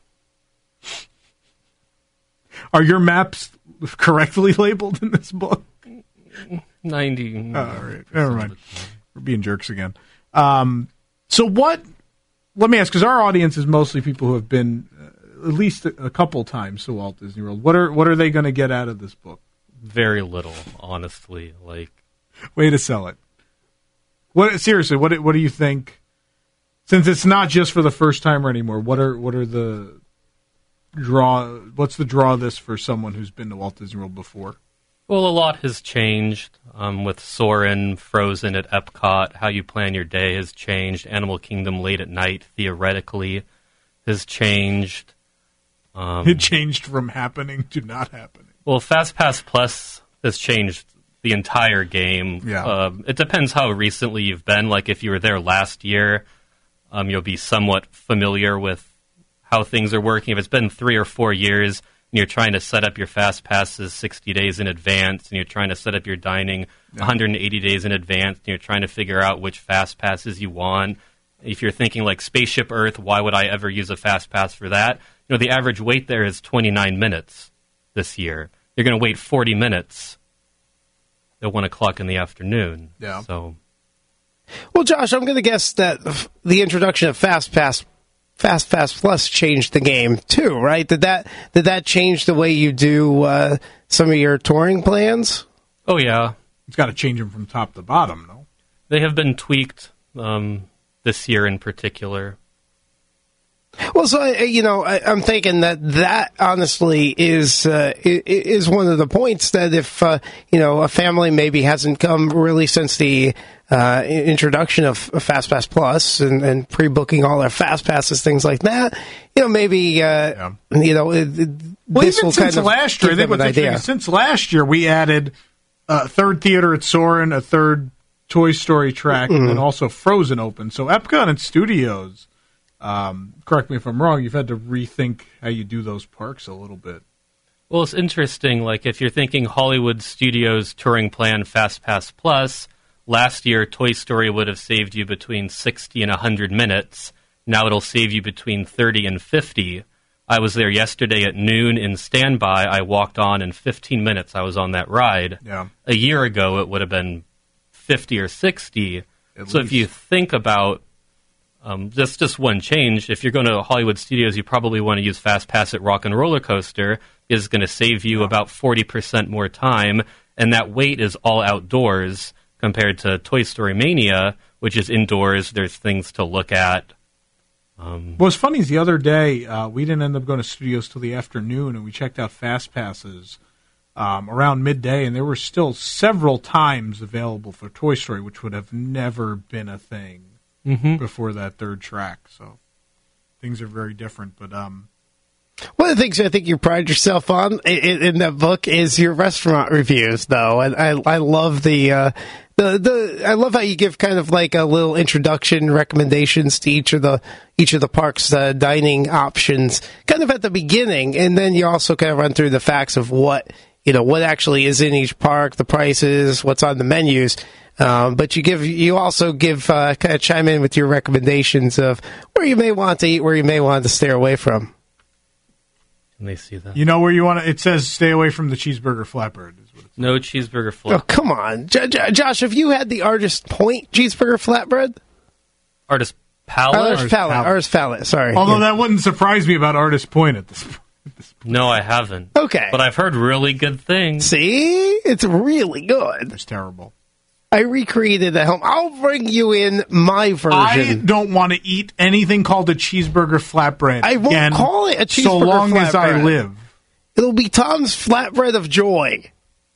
Are your maps correctly labeled in this book? ninety Oh, all right. Never mind. We're being jerks again. Um, so what, let me ask, because our audience is mostly people who have been uh, at least a, a couple times to Walt Disney World. What are what are they going to get out of this book? Very little, honestly. Like, way to sell it. What seriously? What what do you think? Since it's not just for the first timer anymore, what are what are the draw? What's the draw of this for someone who's been to Walt Disney World before? Well, a lot has changed um, with Soarin', Frozen at Epcot. How you plan your day has changed. Animal Kingdom late at night, theoretically, has changed. Um, it changed from happening to not happening. Well, FastPass Plus has changed the entire game. Yeah. Uh, it depends how recently you've been. Like, if you were there last year, um, you'll be somewhat familiar with how things are working. If it's been three or four years and you're trying to set up your Fast Passes sixty days in advance and you're trying to set up your dining yeah. one hundred eighty days in advance and you're trying to figure out which Fast Passes you want, if you're thinking like Spaceship Earth, why would I ever use a Fast Pass for that? You know, the average wait there is twenty-nine minutes this year. You're going to wait forty minutes at one o'clock in the afternoon. Yeah. So, well, Josh, I'm going to guess that the introduction of Fast Pass, Fast Pass Plus changed the game too, right? Did that did that change the way you do uh, some of your touring plans? Oh yeah, it's got to change them from top to bottom, no? They have been tweaked um, this year in particular. Well, so I, you know, I, I'm thinking that that honestly is uh, is one of the points that if uh, you know a family maybe hasn't come really since the uh, introduction of FastPass Plus and, and pre-booking all their Fast Passes, things like that, you know, maybe uh, yeah. you know it, it, well, this even will since kind of last year, I think give them an idea. Since last year, we added a third theater at Soarin', a third Toy Story track, mm-hmm. and then also Frozen open. So Epcot and Studios. Um, correct me if I'm wrong, you've had to rethink how you do those parks a little bit. Well, it's interesting, like if you're thinking Hollywood Studios touring plan FastPass Plus, last year Toy Story would have saved you between sixty and one hundred minutes. Now it'll save you between thirty and fifty. I was there yesterday at noon in standby. I walked on in fifteen minutes. I was on that ride. Yeah. A year ago it would have been fifty or sixty. At so least. If you think about Um, just just one change. If you're going to Hollywood Studios, you probably want to use Fast Pass at Rock and Roller Coaster. Is going to save you about forty percent more time, and that wait is all outdoors compared to Toy Story Mania, which is indoors. There's things to look at. Um, What's funny is the other day, uh, we didn't end up going to Studios till the afternoon, and we checked out Fast Passes um, around midday, and there were still several times available for Toy Story, which would have never been a thing. Mm-hmm. Before that third track, so things are very different. But um, one of the things I think you pride yourself on in, in that book is your restaurant reviews, though, and I I love the uh, the the I love how you give kind of like a little introduction recommendations to each of the each of the park's uh, dining options, kind of at the beginning, and then you also kind of run through the facts of what you know what actually is in each park, the prices, what's on the menus. Um, but you give, you also give, uh, kind of chime in with your recommendations of where you may want to eat, where you may want to stay away from. Can they see that? You know where you want to, it says stay away from the cheeseburger flatbread. Is what it says. No cheeseburger flatbread. Oh, come on. J- J- Josh, have you had the Artist Point cheeseburger flatbread? Artist Palette? Artist, Artist Palette. Palette. Artist Palette, sorry. Although yeah. that wouldn't surprise me about Artist Point at this point. No, I haven't. Okay. But I've heard really good things. See? It's really good. It's terrible. I recreated at home. I'll bring you in my version. I don't want to eat anything called a cheeseburger flatbread. I won't again, call it a cheeseburger so long flatbread. as I live. It'll be Tom's flatbread of joy.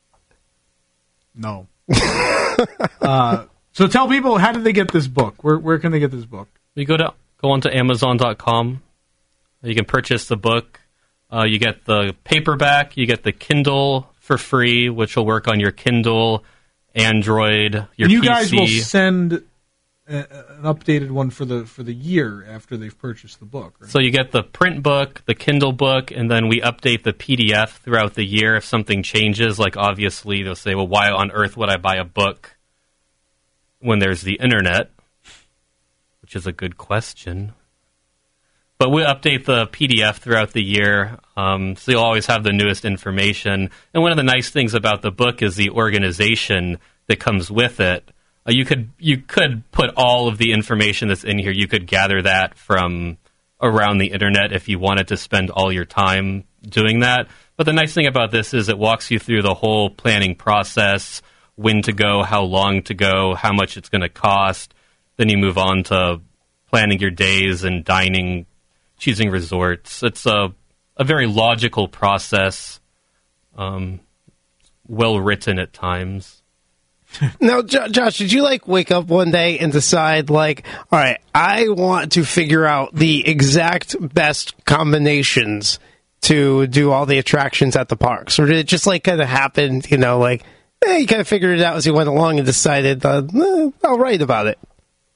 No. uh, so tell people, how did they get this book? Where where can they get this book? You go to go onto Amazon dot com. You can purchase the book. Uh, you get the paperback. You get the Kindle for free, which will work on your Kindle, Android, your and you P C. guys will send a, an updated one for the for the year after they've purchased the book, right? So you get the print book, the Kindle book, and then we update the P D F throughout the year if something changes. Like, obviously, they'll say, well, why on earth would I buy a book when there's the internet? Which is a good question. But we update the P D F throughout the year, um, so you'll always have the newest information. And one of the nice things about the book is the organization that comes with it. Uh, you could you could put all of the information that's in here. You could gather that from around the internet if you wanted to spend all your time doing that. But the nice thing about this is it walks you through the whole planning process, when to go, how long to go, how much it's going to cost. Then you move on to planning your days and dining, choosing resorts. It's a, a very logical process, um, well written at times. Now, Jo- Josh, did you like wake up one day and decide, like, all right, I want to figure out the exact best combinations to do all the attractions at the parks? Or did it just, like, kind of happen, you know, like, eh, you kind of figured it out as you went along and decided, uh, eh, I'll write about it?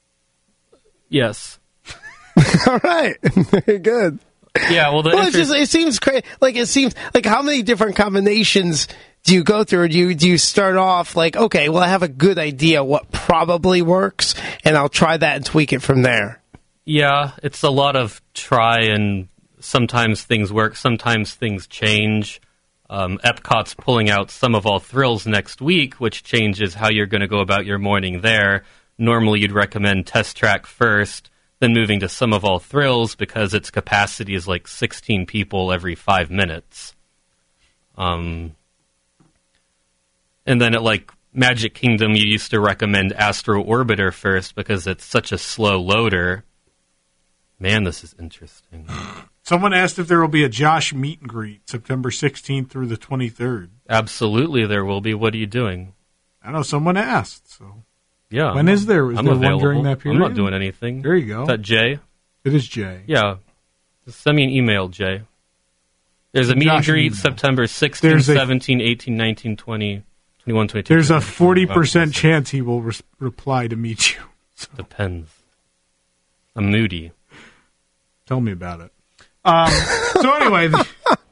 Yes. All right. Very good. Yeah, well, the well, inter- it's just, it seems crazy. Like, it seems, like, how many different combinations do you go through? Or do you, do you start off like, okay, well, I have a good idea what probably works, and I'll try that and tweak it from there? Yeah, it's a lot of try, and sometimes things work, sometimes things change. Um, Epcot's pulling out Sum of All Thrills next week, which changes how you're going to go about your morning there. Normally, you'd recommend Test Track first, then moving to Sum of All Thrills because its capacity is like sixteen people every five minutes. Um... And then at, like, Magic Kingdom, you used to recommend Astro Orbiter first because it's such a slow loader. Man, this is interesting. Someone asked if there will be a Josh meet and greet September sixteenth through the twenty-third. Absolutely there will be. What are you doing? I know, someone asked. So Yeah. When is there? Is I'm there available. one during that period? I'm not doing anything. There you go. Is that Jay? It is Jay. Yeah. Just send me an email, Jay. There's a meet and Josh greet email. September sixteenth, There's a- seventeenth, eighteenth, nineteenth, twentieth. twenty-one, twenty-two, There's a twenty-three, forty twenty-five, percent twenty-six. chance he will res- reply to meet you. So Depends. I'm moody. tell me about it. Um, so anyway, the,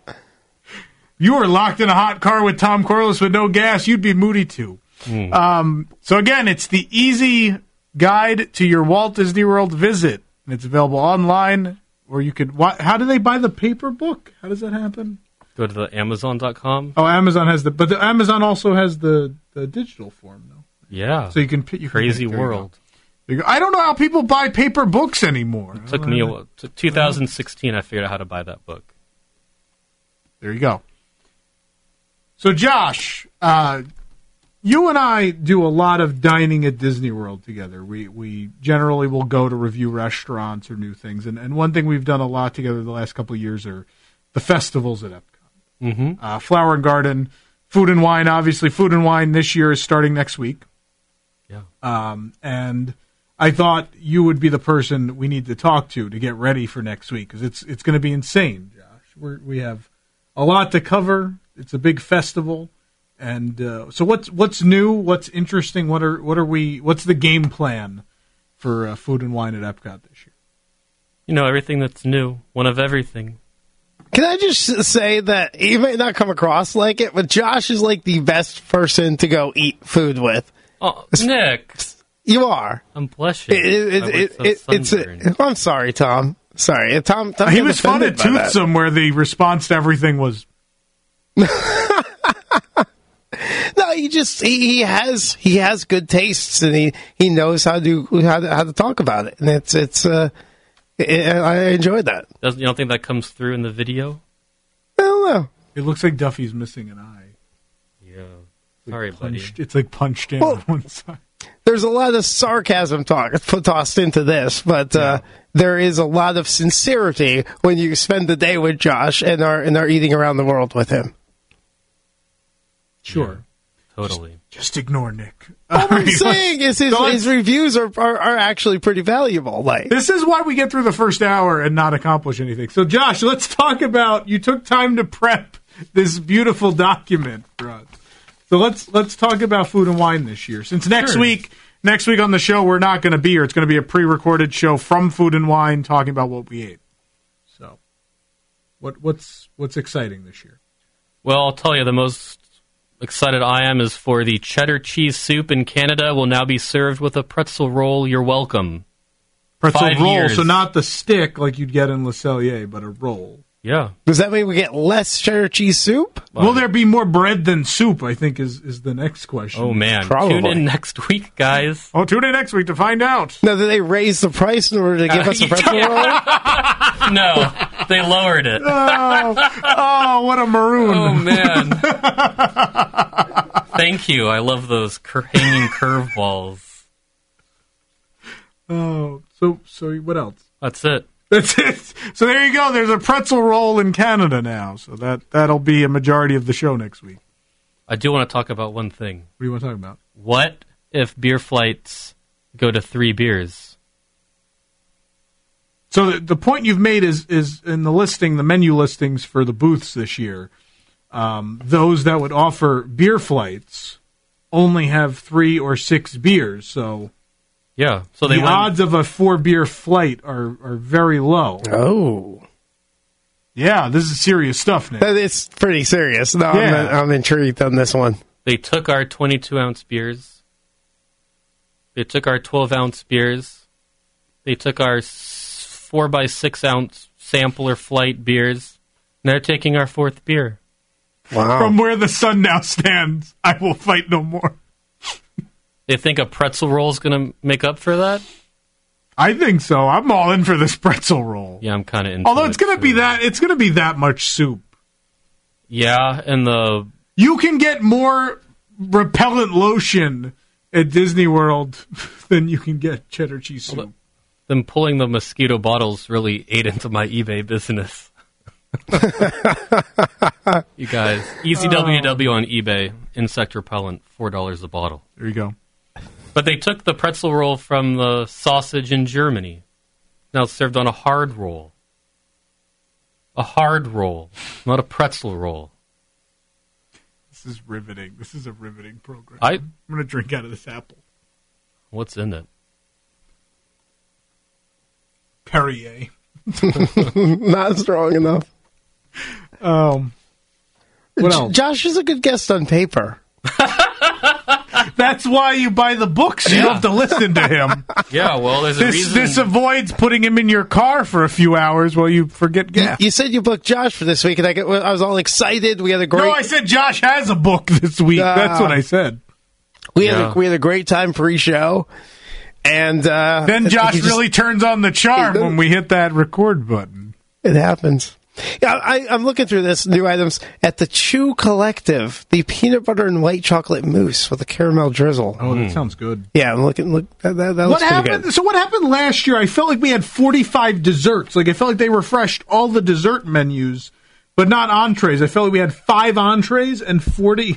you were locked in a hot car with Tom Corliss with no gas. You'd be moody too. Mm. Um, so again, it's the easy guide to your Walt Disney World visit. And it's available online, or you could. Why, how do they buy the paper book? How does that happen? Go to the Amazon dot com. Oh, Amazon has the, but the Amazon also has the, the digital form though. Yeah. So you can you can Crazy pick- there you go. world. There you go. I don't know how people buy paper books anymore. It took me a while. To two thousand sixteen, I figured out how to buy that book. There you go. So, Josh, uh, you and I do a lot of dining at Disney World together. We we generally will go to review restaurants or new things. And, and one thing we've done a lot together the last couple of years are the festivals at Epcot. Mm-hmm. Uh, Flower and Garden, Food and Wine. Obviously, Food and Wine this year is starting next week. Yeah. Um, and I thought you would be the person we need to talk to to get ready for next week because it's it's going to be insane, Josh. We're, we have a lot to cover. It's a big festival, and uh, so what's what's new? What's interesting? What are what are we? What's the game plan for uh, Food and Wine at Epcot this year? You know, everything that's new. One of everything. Can I just say that you may not come across like it, but Josh is like the best person to go eat food with. Oh, Nick. You are. I'm blushing. It, it, My it, wife's so it, it's. sunburned. A, I'm sorry, Tom. Sorry, Tom. Tom He got was fun at offended by that. Toothsome, where the response to everything was, No, he just he, he has he has good tastes, and he, he knows how to how to how to talk about it, and it's it's. Uh, it, I enjoyed that. Doesn't, you don't think that comes through in the video? I don't know. it looks like Duffy's missing an eye. Yeah. Like Sorry, buddy. punched, It's like punched in Well- on one side. There's a lot of sarcasm talk put tossed into this, but uh, there is a lot of sincerity when you spend the day with Josh and are and are eating around the world with him. Sure. Totally. Just ignore Nick. All I'm All right, saying is his, so let's- his reviews are, are are actually pretty valuable. Like This is why we get through the first hour and not accomplish anything. So, Josh, let's talk about, you took time to prep this beautiful document for us. So let's let's talk about Food and Wine this year. Since next Sure. week, next week on the show, we're not going to be here. It's going to be a pre-recorded show from Food and Wine talking about what we ate. So, what what's what's exciting this year? Well, I'll tell you, the most excited I am is for the cheddar cheese soup in Canada will now be served with a pretzel roll. You're welcome. Pretzel Five roll, years. so not the stick like you'd get in Le Cellier, but a roll. Yeah. does that mean we get less cheddar cheese soup? Will there be more bread than soup, I think is, is the next question. Oh, man. Probably. Tune in next week, guys. Oh, tune in next week to find out. Now, did they raise the price in order to give Uh, us a pretzel roll? No, they lowered it. Oh, oh, what a maroon. Oh, man. Thank you. I love those cur- hanging curveballs. Oh, so so what else? That's it. That's it. So there you go. There's a pretzel roll in Canada now. So that that'll be a majority of the show next week. I do want to talk about one thing. What do you want to talk about? What if beer flights go to three beers? So the, the point you've made is is in the listing, the menu listings for the booths this year. Um, those that would offer beer flights only have three or six beers. So yeah, so they the went, odds of a four beer flight are are very low. Oh. Yeah, this is serious stuff, Nick. It's pretty serious. No, Yeah. I'm, I'm intrigued on this one. They took our twenty-two ounce beers. They took our twelve ounce beers. They took our four by six ounce sampler flight beers. And they're taking our fourth beer. Wow. From where the sun now stands, I will fight no more. They think a pretzel roll is going to make up for that? I think so. I'm all in for this pretzel roll. Yeah, I'm kind of into Although it, it's going to too. be that it's going to be that much soup. Yeah, and the You can get more repellent lotion at Disney World than you can get cheddar cheese soup. them pulling the mosquito bottles really ate into my eBay business. You guys, E C W W on eBay, insect repellent, four dollars a bottle. There you go. But they took the pretzel roll from the sausage in Germany. Now it's served on a hard roll. A hard roll, not a pretzel roll. This is riveting. This is a riveting program. I, I'm going to drink out of this apple. What's in it? Perrier. Not strong enough. Um, what J- else? Josh is a good guest on paper. That's why you buy the books. You Yeah. don't have to listen to him. Yeah, well, there's a This, reason. this avoids putting him in your car for a few hours while you forget gas. You said you booked Josh for this week, and I, get, I was all excited. We had a great. No, I said Josh has a book this week. Uh, That's what I said. we had Yeah. a, we had a great time pre-show, and uh, Then I think Josh he just- really turns on the charm He does. when we hit that record button. It happens. Yeah, I, I'm looking through this new items at the Chew Collective, the peanut butter and white chocolate mousse with a caramel drizzle. Oh, that sounds good. Yeah, I'm looking. Look, that, that, that What looks pretty happened? good. So what happened last year? I felt like we had forty-five desserts. Like I felt like they refreshed all the dessert menus, but not entrees. I felt like we had five entrees and forty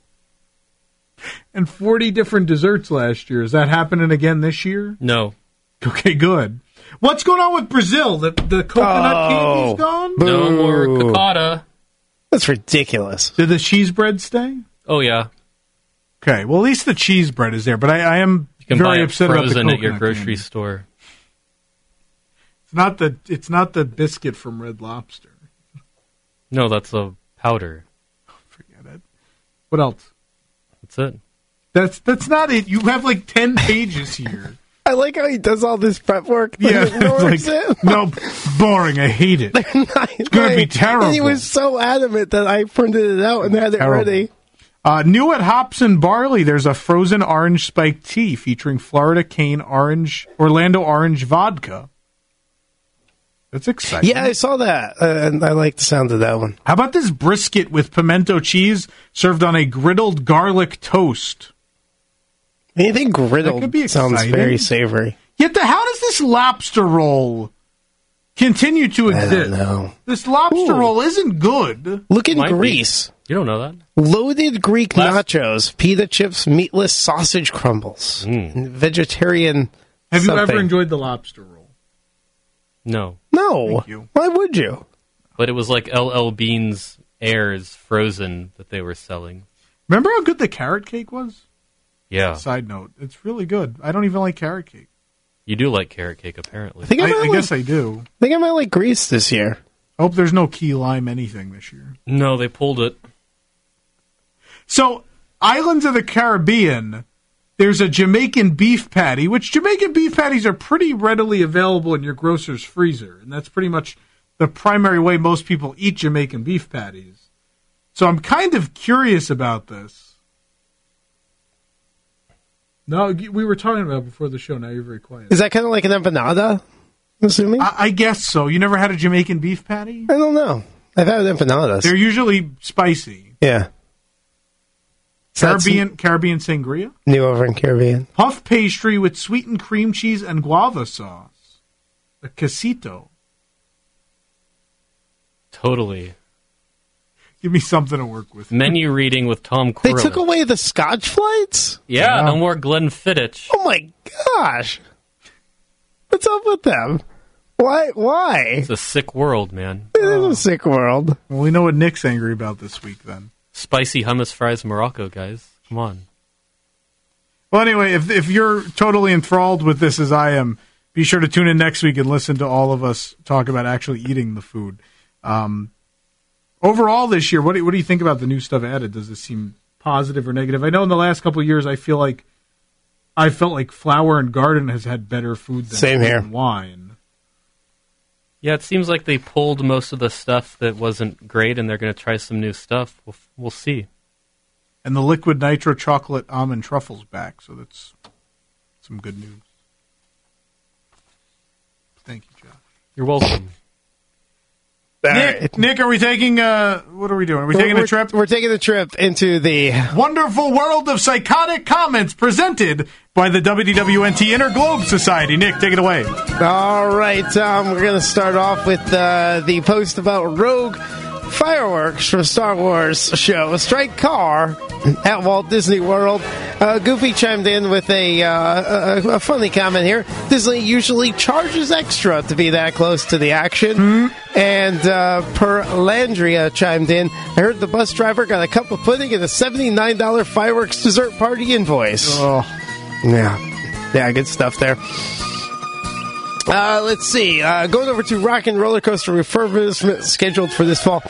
and forty different desserts last year. Is that happening again this year? No. Okay, good. What's going on with Brazil? The the coconut Oh. candy's gone? No more Boo. cocada. That's ridiculous. Did the cheese bread stay? Oh, yeah. Okay, well at least the cheese bread is there, but I, I am You can very buy it upset about the frozen coconut at your grocery candy. store. It's not the it's not the biscuit from Red Lobster. No, that's a powder. Forget it. What else? That's it. That's that's not it. You have like ten pages here. I like how he does all this prep work. Yeah, He ignores it's like, it. no, boring. I hate it. It's gonna be terrible. And he was so adamant that I printed it out and had it Terrible. ready. Uh, new at Hops and Barley, there's a frozen orange spiked tea featuring Florida cane orange, Orlando orange vodka. That's exciting. Yeah, I saw that, uh, and I like the sound of that one. How about this brisket with pimento cheese served on a griddled garlic toast? Anything That griddled could be sounds exciting. very savory. Yet, the, how does this lobster roll continue to I exist? don't know. This lobster Ooh. roll isn't good. Look in Might be. Greece. You don't know that? Loaded Greek Last- nachos, pita chips, meatless sausage crumbles, and vegetarian. Have you something. ever enjoyed the lobster roll? No. No. Thank you. Why would you? But it was like L L Bean's Airs frozen that they were selling. Remember how good the carrot cake was? Yeah. Side note, it's really good. I don't even like carrot cake. You do like carrot cake, apparently. I think I, I, might I like, guess I do. I think I might like Greece this year. I hope there's no key lime anything this year. No, they pulled it. So, Islands of the Caribbean, there's a Jamaican beef patty, which Jamaican beef patties are pretty readily available in your grocer's freezer. And that's pretty much the primary way most people eat Jamaican beef patties. So I'm kind of curious about this. No, we were talking about it before the show. Now you're very quiet. Is that kind of like an empanada? I'm assuming. I, I, I guess so. You never had a Jamaican beef patty? don't know. I've had empanadas. They're usually spicy. yeah. So that's Caribbean Caribbean sangria. new over in Caribbean. Puff pastry with sweetened cream cheese and guava sauce. A quesito. Totally. Give me something to work with. Menu reading with Tom They Corley. took away the Scotch flights? Yeah, Yeah. no more Glenfiddich. Oh my gosh. What's up with them? Why? Why? It's a sick world, man. It is a sick world. Well, we know what Nick's angry about this week then. Spicy hummus fries Morocco, guys. Come on. Well, anyway, if if you're totally enthralled with this as I am, be sure to tune in next week and listen to all of us talk about actually eating the food. Um, overall this year, what do, what do you think about the new stuff added? Does this seem positive or negative? I know in the last couple of years, I feel like I felt like Flower and Garden has had better food than Same here. wine. Yeah, it seems like they pulled most of the stuff that wasn't great, and they're going to try some new stuff. We'll, we'll see. And the liquid nitro chocolate almond truffles back, so that's some good news. Thank you, Josh. You're welcome. All Nick, right. Nick, are we taking? Uh, what are we doing? Are we taking we're, a trip? We're taking a trip into the Wonderful world of psychotic comments presented by the W D W N T Interglobe Society. Nick, take it away. All right, um, we're going to start off with uh, the post about Rogue fireworks from Star Wars show Strike Car at Walt Disney World. Uh, Goofy chimed in with a, uh, a, a funny comment here. Disney usually charges extra to be that close to the action. Mm-hmm. And uh, Per Landria chimed in, I heard the bus driver got a cup of pudding and a seventy-nine dollars fireworks dessert party invoice. Oh. Yeah. Yeah, good stuff there. Uh, let's see. Uh, going over to Rock and Roller Coaster refurbishment scheduled for this fall.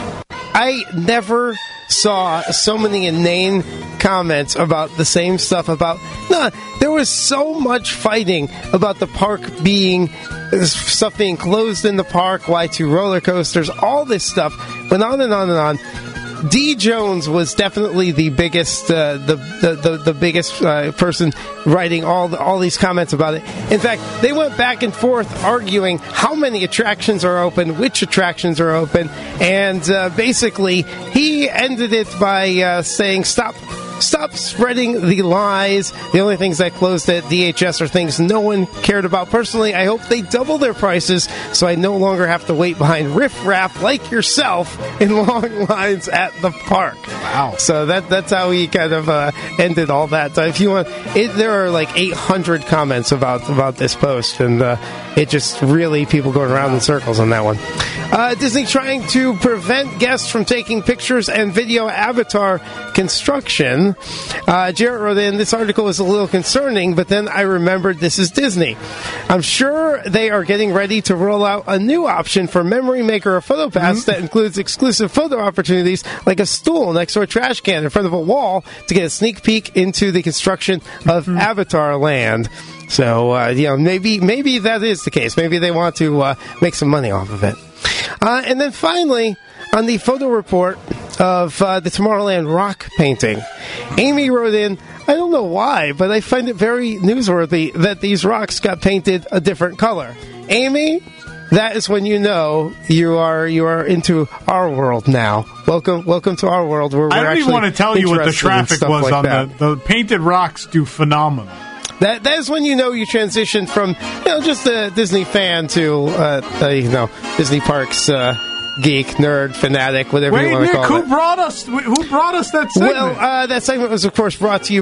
I never saw so many inane comments about the same stuff about... Nah, there was so much fighting about the park being... stuff being closed in the park, Y two roller coasters, all this stuff went on and on and on. D. Jones was definitely the biggest, uh, the, the the the biggest uh, person writing all the, all these comments about it. In fact, they went back and forth arguing how many attractions are open, which attractions are open, and uh, basically he ended it by uh, saying, "Stop." Stop spreading the lies. The only things that closed at D H S are things no one cared about. Personally, I hope they double their prices so I no longer have to wait behind riffraff like yourself in long lines at the park. Wow. So that that's how he kind of uh, ended all that. So if you want, it, there are like eight hundred comments about about this post, and uh, it just really people going around in circles on that one. Uh, Disney trying to prevent guests from taking pictures and video avatar construction. Uh, Jarrett wrote in, this article is a little concerning, but then I remembered this is Disney. I'm sure they are getting ready to roll out a new option for Memory Maker or PhotoPass mm-hmm. that includes exclusive photo opportunities like a stool next to a trash can in front of a wall to get a sneak peek into the construction of mm-hmm. Avatar Land. So, uh, you know, maybe maybe that is the case. Maybe they want to uh, make some money off of it. Uh, and then finally, on the photo report of uh, the Tomorrowland rock painting, Amy wrote in, I don't know why, but I find it very newsworthy that these rocks got painted a different color. Amy, that is when you know you are you are into our world now. Welcome welcome to our world. Where we're I don't even want to tell you what the traffic was like on that. the, the painted rocks do phenomenal. That that is when you know you transition from you know just a Disney fan to uh, uh, you know Disney parks uh, geek, nerd, fanatic, whatever Wait, you want Nick, to call who it. brought us? Who brought us that segment? Well, uh, that segment was, of course, brought to you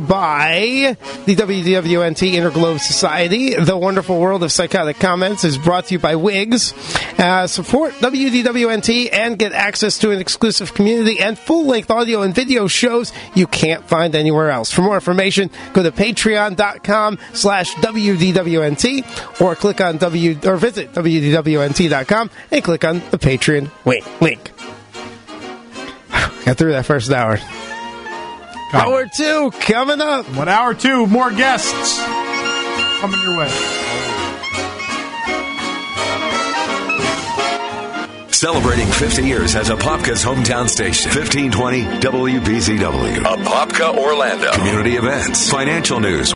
by the W D W N T Interglobe Society. The Wonderful World of Psychotic Comments is brought to you by Wigs. Uh, support W D W N T and get access to an exclusive community and full-length audio and video shows you can't find anywhere else. For more information, go to patreon.com slash WDWNT or click on W or visit W D W N T dot com and click on the Patreon link. Got through that first hour. Come. Hour two coming up. What hour two? More guests coming your way. Celebrating fifty years as Apopka's hometown station. fifteen twenty W B Z W. Apopka, Orlando. Community events. Financial news.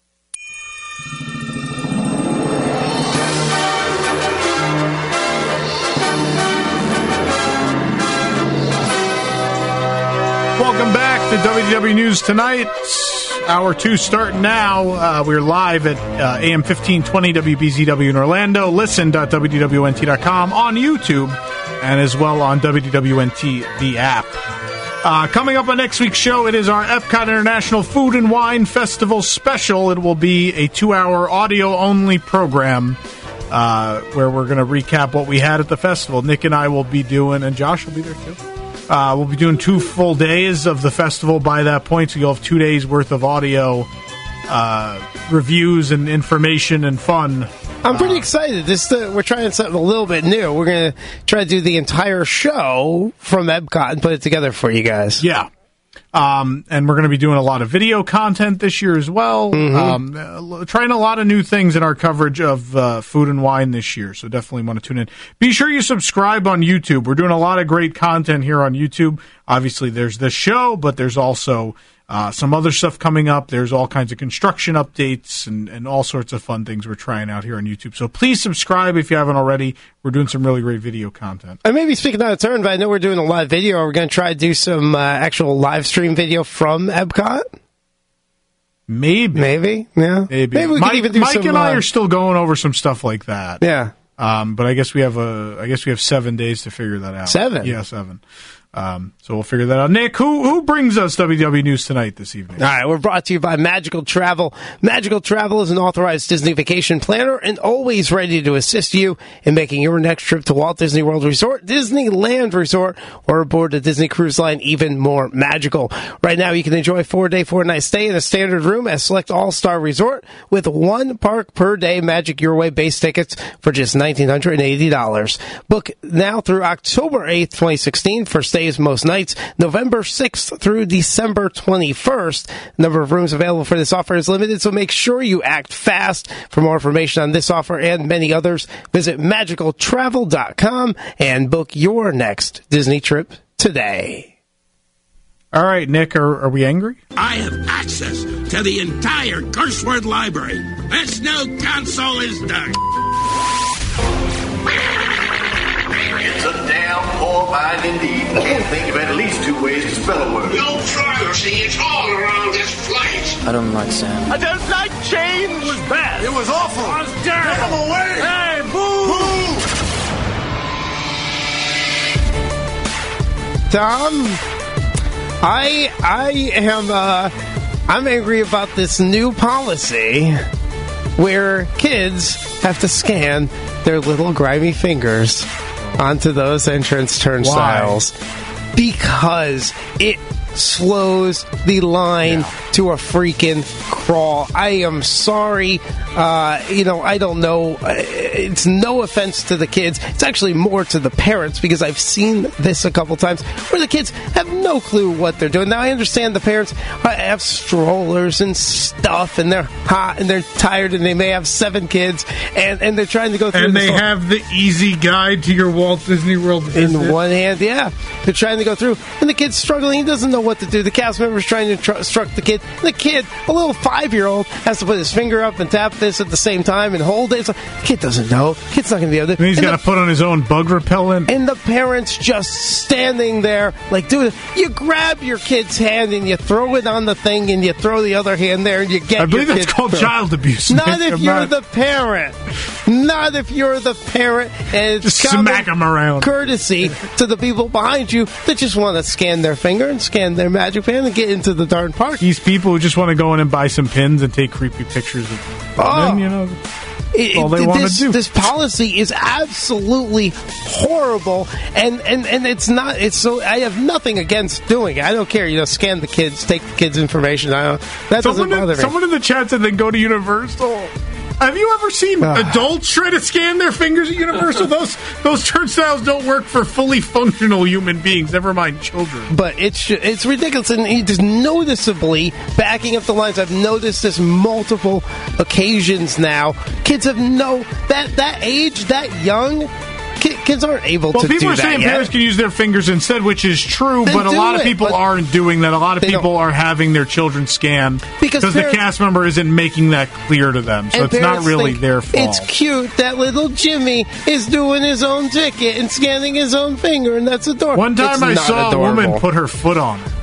Welcome back to W D W News Tonight. Hour two starting now. Uh, we're live at uh, A M fifteen twenty W B Z W in Orlando. Listen dot W D W N T dot com on YouTube and as well on W D W N T, the app. Uh, coming up on next week's show, it is our Epcot International Food and Wine Festival special. It will be a two-hour audio-only program uh, where we're going to recap what we had at the festival. Nick and I will be doing, and Josh will be there too. Uh, we'll be doing two full days of the festival by that point, so you'll have two days worth of audio uh, reviews and information and fun. I'm pretty uh, excited. This uh, we're trying something a little bit new. We're going to try to do the entire show from Epcot and put it together for you guys. Yeah. Um, and we're going to be doing a lot of video content this year as well. Mm-hmm. Um, uh, trying a lot of new things in our coverage of uh, food and wine this year. So definitely want to tune in. Be sure you subscribe on YouTube. We're doing a lot of great content here on YouTube. Obviously, there's this show, but there's also uh, some other stuff coming up. There's all kinds of construction updates and, and all sorts of fun things we're trying out here on YouTube. So please subscribe if you haven't already. We're doing some really great video content. And maybe speaking out of turn, but I know we're doing a live video. Are we going to try to do some uh, actual live stream video from Epcot? Maybe. Maybe, yeah. Maybe. Maybe we Mike, could even do Mike some, and I uh, are still going over some stuff like that. Yeah. Um, but I guess we have a. I guess we have seven days to figure that out. Seven? Yeah, seven. Um, so we'll figure that out. Nick, who who brings us W W News Tonight this evening? All right, we're brought to you by Magical Travel. Magical Travel is an authorized Disney vacation planner and always ready to assist you in making your next trip to Walt Disney World Resort, Disneyland Resort, or aboard the Disney Cruise Line even more magical. Right now, you can enjoy a four-day, four-night stay in a standard room at select all-star resort with one park per day Magic Your Way base tickets for just one thousand nine hundred eighty dollars. Book now through October eighth, twenty sixteen for stays most nights, November sixth through December twenty-first. The number of rooms available for this offer is limited, so make sure you act fast. For more information on this offer and many others, visit magical travel dot com and book your next Disney trip today. All right, Nick, are, are we angry? I have access to the entire curse word library. This new console is done. It's a damn poor mind indeed. I can't think of at least two ways to spell a word. No privacy, it's all around this place. I don't like Sam. I don't like change. It was bad. It was awful. I was terrible. Get him away. Hey, boo! Boo! Tom, I I am uh, I'm angry about this new policy where kids have to scan their little grimy fingers onto those entrance turnstiles. Why? Because it slows the line yeah. to a freaking crawl. I am sorry. Uh, you know, I don't know. It's no offense to the kids. It's actually more to the parents, because I've seen this a couple times where the kids have no clue what they're doing. Now, I understand the parents have strollers and stuff, and they're hot and they're tired, and they may have seven kids, and, and they're trying to go through And this they whole, have the easy guide to your Walt Disney World visit. in one hand, yeah. They're trying to go through, and the kid's struggling. He doesn't know what to do. The cast member's trying to tr- instruct the kid. The kid, a little five-year-old, has to put his finger up and tap this at the same time and hold it. So the kid doesn't know. The kid's not going to be able to. And he's got to put on his own bug repellent. And the parents just standing there, like, dude, you grab your kid's hand and you throw it on the thing, and you throw the other hand there, and you get. I believe your that's kid called through. child abuse. Not Nick. if I'm you're not... the parent. Not if you're the parent. And it's just smack them around. Courtesy to the people behind you that just want to scan their finger and scan their magic band and get into the darn park. These people who just want to go in and buy some pins and take creepy pictures of them. Oh. Them, you know, It, all they it, want this, to do. This policy is absolutely horrible, and, and, and it's not. It's so. I have nothing against doing it. I don't care. You know, scan the kids, take the kids' information. I don't, that someone doesn't bother in, me. Someone in the chat said then go to Universal. Have you ever seen Uh. adults try to scan their fingers at Universal? those those turnstiles don't work for fully functional human beings. Never mind children. But it's it's ridiculous, and it is noticeably backing up the lines. I've noticed this multiple occasions now. Kids have no that that age, that young. Kids aren't able well, to do that. Well, people are saying yet. parents can use their fingers instead, which is true, Then but a do lot of it, people but aren't doing that. A lot of they people don't. are having their children scanned Because the parents- cast member isn't making that clear to them. So And it's not parents really think their fault. It's cute that little Jimmy is doing his own ticket and scanning his own finger, and that's adorable. One time It's I not saw adorable. a woman put her foot on it.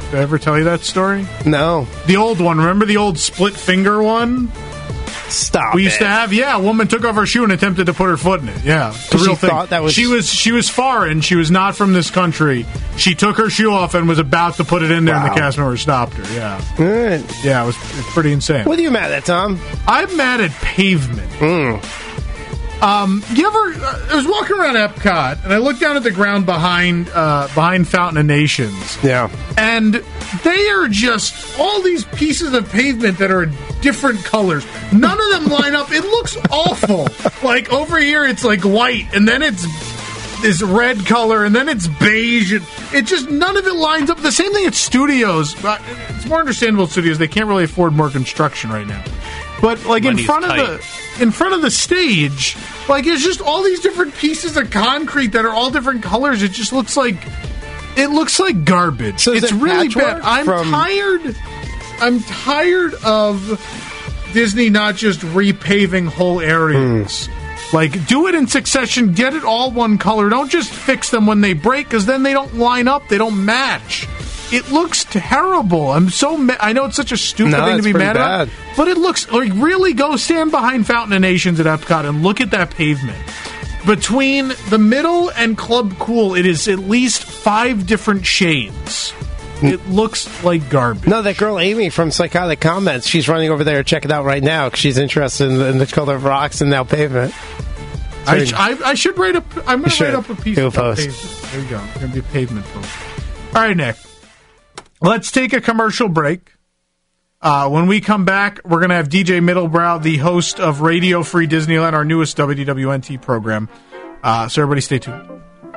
Did I ever tell you that story? No. The old one. Remember the old split finger one? Stop We used it. to have, yeah, a woman took off her shoe and attempted to put her foot in it. Yeah, it's a She real thing. thought that was- She was she was foreign. She was not from this country. She took her shoe off and was about to put it in there, and Wow. the cast member stopped her. Yeah, Good. yeah, it was, it was pretty insane. What are you mad at, Tom? I'm mad at pavement. Mm. Um, you ever? Uh, I was walking around Epcot and I looked down at the ground behind uh, behind Fountain of Nations. Yeah, and they are just all these pieces of pavement that are different colors. None of them line up. It looks awful. Like over here, it's like white, and then it's this red color, and then it's beige. And it just none of it lines up. The same thing at studios. But it's more understandable at studios. They can't really afford more construction right now. But like in Money's front tight. of the in front of the stage, like it's just all these different pieces of concrete that are all different colors. It just looks like it looks like garbage. So is it's it really patchwork bad. I'm from- tired. I'm tired of Disney not just repaving whole areas. Like, do it in succession. Get it all one color. Don't just fix them when they break, because then they don't line up. They don't match. It looks terrible. I'm so ma- I know it's such a stupid No, thing to it's be pretty mad bad. about, but it looks like really go stand behind Fountain of Nations at Epcot and look at that pavement. Between the middle and Club Cool, it is at least five different shades. It looks like garbage. No, that girl Amy from Psychotic Comments, she's running over there to check it out right now because she's interested in the, in the color of rocks and now pavement. I, sh- I, I should write up. I'm going You to write should. up a piece Do a of post. pavement. There you go. It's going to be a pavement post. All right, Nick. Let's take a commercial break. Uh, when we come back, we're going to have D J Middlebrow, the host of Radio Free Disneyland, our newest W D W N T program. Uh, so everybody stay tuned.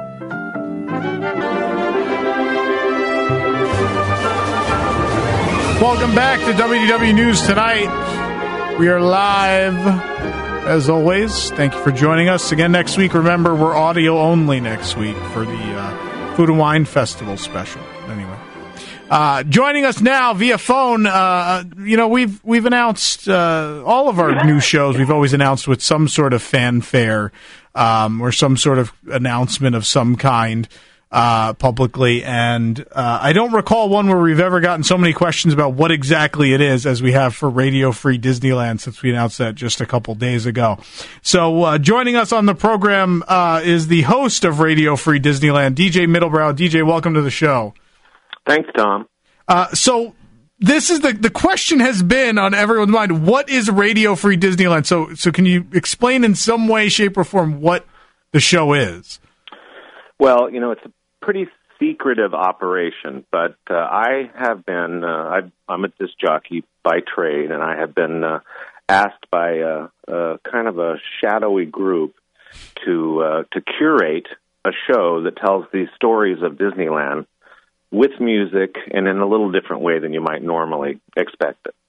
Welcome back to W D W News Tonight. We are live, as always. Thank you for joining us again next week. Remember, we're audio only next week for the uh, Food and Wine Festival special. Anyway, uh, joining us now via phone. Uh, you know, we've we've announced uh, all of our new shows. We've always announced with some sort of fanfare um, or some sort of announcement of some kind. Uh, publicly, and uh, I don't recall one where we've ever gotten so many questions about what exactly it is as we have for Radio Free Disneyland since we announced that just a couple days ago. So uh, joining us on the program uh, is the host of Radio Free Disneyland, D J Middlebrow. D J, welcome to the show. Thanks, Tom. Uh, so this is the the question has been on everyone's mind. What is Radio Free Disneyland? So so can you explain in some way, shape, or form what the show is? Well, you know, it's a pretty secretive operation, but uh, I have been, uh, I've, I'm a disc jockey by trade, and I have been uh, asked by uh, uh, kind of a shadowy group to uh, to curate a show that tells these stories of Disneyland with music and in a little different way than you might normally expect it.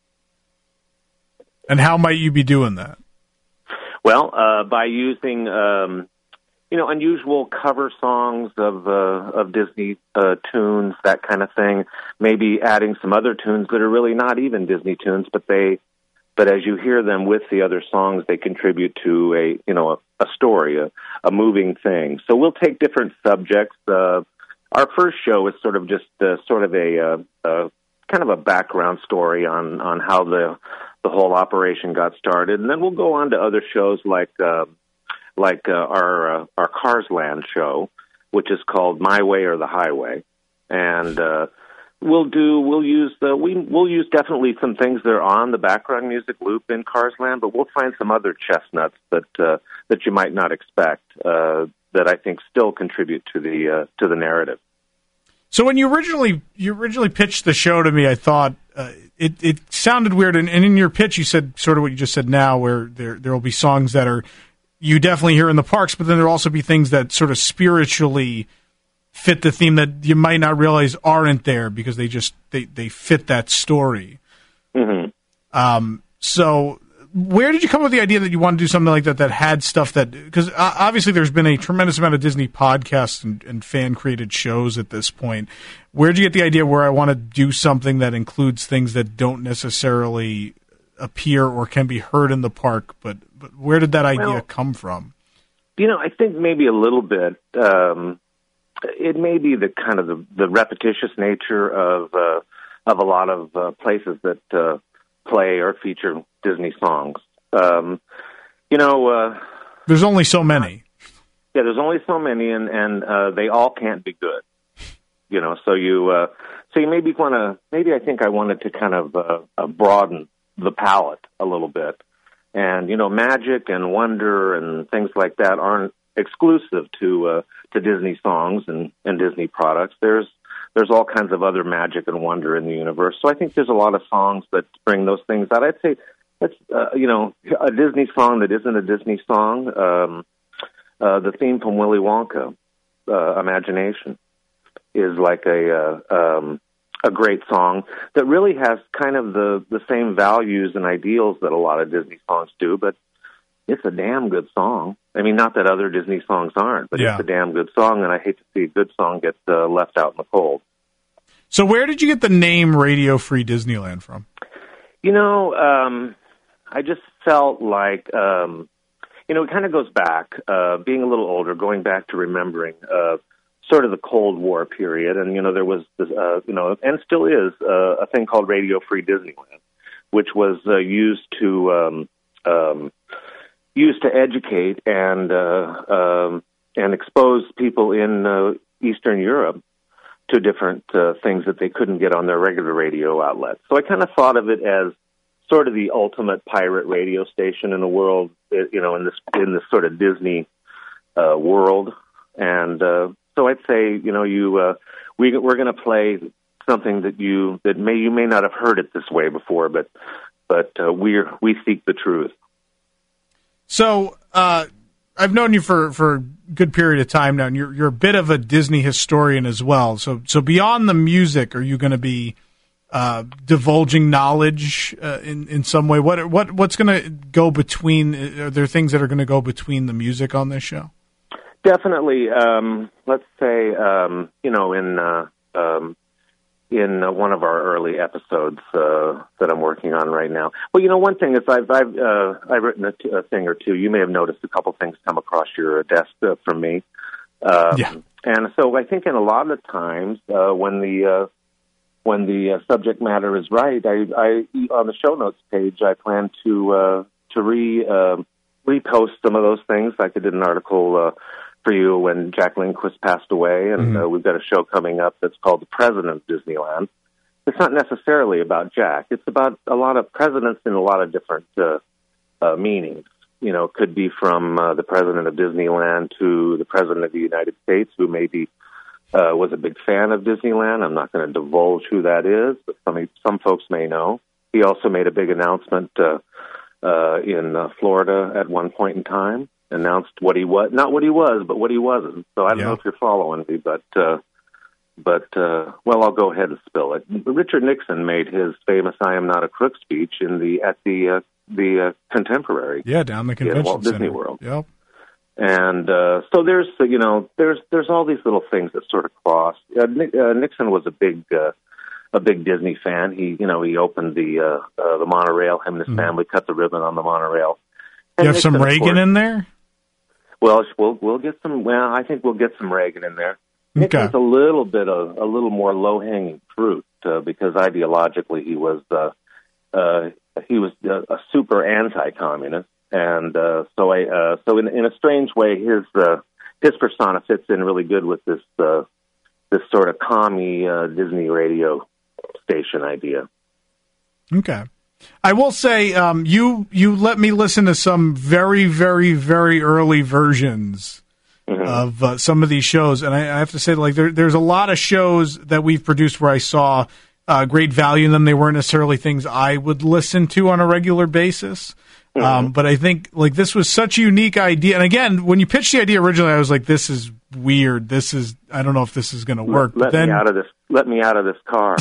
And how might you be doing that? Well, uh, by using... Um, You know, unusual cover songs of uh, of Disney uh, tunes, that kind of thing. Maybe adding some other tunes that are really not even Disney tunes, but they, but as you hear them with the other songs, they contribute to a you know a, a story, a, a moving thing. So we'll take different subjects. Uh, our first show is sort of just uh, sort of a, uh, a kind of a background story on on how the the whole operation got started, and then we'll go on to other shows like. Uh, like uh, our uh, our Cars Land show, which is called My Way or the Highway, and uh, we'll do we'll use the we we'll use definitely some things that are on the background music loop in Cars Land, but we'll find some other chestnuts that uh, that you might not expect uh, that I think still contribute to the uh, to the narrative. So when you originally you originally pitched the show to me, I thought uh, it it sounded weird, and, and in your pitch you said sort of what you just said now, where there there will be songs that are. You definitely hear in the parks, but then there'll also be things that sort of spiritually fit the theme that you might not realize aren't there because they just they, they fit that story. Mm-hmm. Um, so where did you come up with the idea that you want to do something like that that had stuff that because uh, obviously there's been a tremendous amount of Disney podcasts and, and fan created shows at this point. Where did you get the idea where I want to do something that includes things that don't necessarily appear or can be heard in the park, but but where did that idea well, come from? You know, I think maybe a little bit. Um, it may be the kind of the, the repetitious nature of uh, of a lot of uh, places that uh, play or feature Disney songs. Um, you know, uh, there's only so many. Yeah, there's only so many, and and uh, they all can't be good. You know, so you uh, so you maybe want to maybe I think I wanted to kind of uh, uh, broaden the palette a little bit, and you know, magic and wonder and things like that aren't exclusive to uh, to Disney songs and, and Disney products. There's there's all kinds of other magic and wonder in the universe. So I think there's a lot of songs that bring those things out. I'd say that's uh, you know a Disney song that isn't a Disney song. Um, uh, the theme from Willy Wonka, uh, Imagination, is like a uh, um, a great song that really has kind of the the same values and ideals that a lot of Disney songs do, but it's a damn good song. I mean, not that other Disney songs aren't, but yeah. It's a damn good song, and I hate to see a good song get uh, left out in the cold. So where did you get the name Radio Free Disneyland from? You know, um, I just felt like, um, you know, it kind of goes back, uh, being a little older, going back to remembering uh, sort of the Cold War period, and, you know, there was, this, uh, you know, and still is, uh, a thing called Radio Free Disneyland, which was uh, used to... Um, um, used to educate and uh, um, and expose people in uh, Eastern Europe to different uh, things that they couldn't get on their regular radio outlets. So I kind of thought of it as sort of the ultimate pirate radio station in the world, you know, in this in this sort of Disney uh, world. And uh, so I'd say, you know, you uh, we we're going to play something that you that may you may not have heard it this way before, but but uh, we we seek the truth. So, uh, I've known you for, for a good period of time now, and you're you're a bit of a Disney historian as well. So, so beyond the music, are you going to be uh, divulging knowledge uh, in in some way? What what what's going to go between? Are there things that are going to go between the music on this show? Definitely. Um, let's say, um, you know, in uh, um, in uh, one of our early episodes uh, that I'm working on right now. Well, you know, one thing is I've I've uh, I've written a, t- a thing or two. You may have noticed a couple things come across your desk uh, from me. Um, yeah. And so I think in a lot of times uh, when the uh, when the uh, subject matter is right, I, I on the show notes page I plan to uh, to re uh, repost some of those things. Like I did an article Uh, for you when Jack Lindquist passed away, and mm-hmm. uh, we've got a show coming up that's called The President of Disneyland. It's not necessarily about Jack. It's about a lot of presidents in a lot of different uh, uh, meanings. You know, it could be from uh, the President of Disneyland to the President of the United States, who maybe uh, was a big fan of Disneyland. I'm not going to divulge who that is, but some some folks may know. He also made a big announcement uh, uh, in uh, Florida at one point in time. Announced what he was, not what he was, but what he wasn't. So I don't yeah. know if you're following me, but, uh, but, uh, well, I'll go ahead and spill it. Richard Nixon made his famous "I am not a crook" speech in the, at the, uh, the, uh, Contemporary. Yeah, down the convention Walt Disney Center. World. Yep. And, uh, so there's, uh, you know, there's, there's all these little things that sort of cross. Uh, Nick, uh, Nixon was a big, uh, a big Disney fan. He, you know, he opened the, uh, uh the monorail. Him and his mm. family cut the ribbon on the monorail. And you have Nixon, some Reagan course, in there? Well, we'll we'll get some. Well, I think we'll get some Reagan in there. Okay. Nixon's a little bit of a little more low hanging fruit uh, because ideologically he was uh, uh, he was uh, a super anti-communist, and uh, so I uh, so in in a strange way his uh, his persona fits in really good with this uh, this sort of commie uh, Disney radio station idea. Okay. I will say, um, you you let me listen to some very, very, very early versions mm-hmm. of uh, some of these shows, and I, I have to say, like, there, there's a lot of shows that we've produced where I saw uh, great value in them. They weren't necessarily things I would listen to on a regular basis, mm-hmm. um, but I think like this was such a unique idea. And again, when you pitched the idea originally, I was like, "This is weird. This is I don't know if this is going to work." Let, let then, me out of this. Let me out of this car.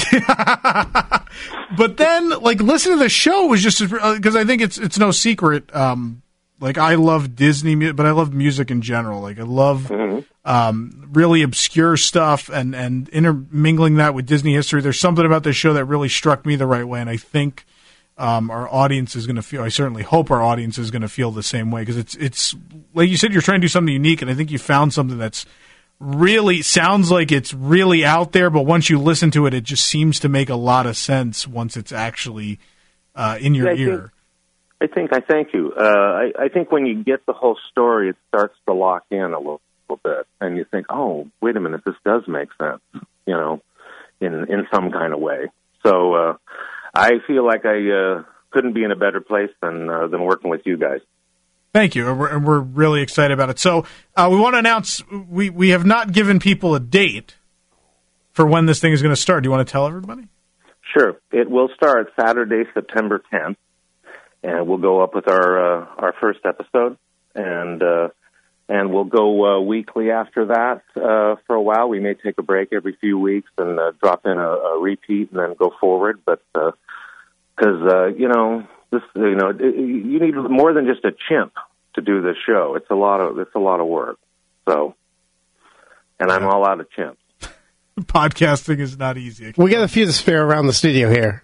But then, like, listen to the show was just because I think it's it's no secret. Um, like, I love Disney, but I love music in general. Like, I love mm-hmm. um, really obscure stuff and and intermingling that with Disney history. There's something about this show that really struck me the right way, and I think um, our audience is going to feel. I certainly hope our audience is going to feel the same way because it's it's like you said, you're trying to do something unique, and I think you found something that's really sounds like it's really out there, but once you listen to it, it just seems to make a lot of sense once it's actually uh, in your Yeah, I ear. Think, I think, I thank you. Uh, I, I think when you get the whole story, it starts to lock in a little, little bit, and you think, oh, wait a minute, this does make sense, you know, in, in some kind of way. So uh, I feel like I uh, couldn't be in a better place than uh, than working with you guys. Thank you, and we're, and we're really excited about it. So uh, we want to announce, we, we have not given people a date for when this thing is going to start. Do you want to tell everybody? Sure. It will start Saturday, September tenth, and we'll go up with our uh, our first episode, and uh, and we'll go uh, weekly after that uh, for a while. We may take a break every few weeks and uh, drop in a, a repeat and then go forward, but because, uh, uh, you know... This, you know, you need more than just a chimp to do this show. It's a lot of it's a lot of work. So, and I'm all out of chimps. Podcasting is not easy. We got a few to spare around the studio here.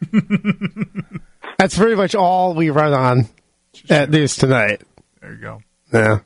That's pretty much all we run on at News Tonight. There you go. Yeah.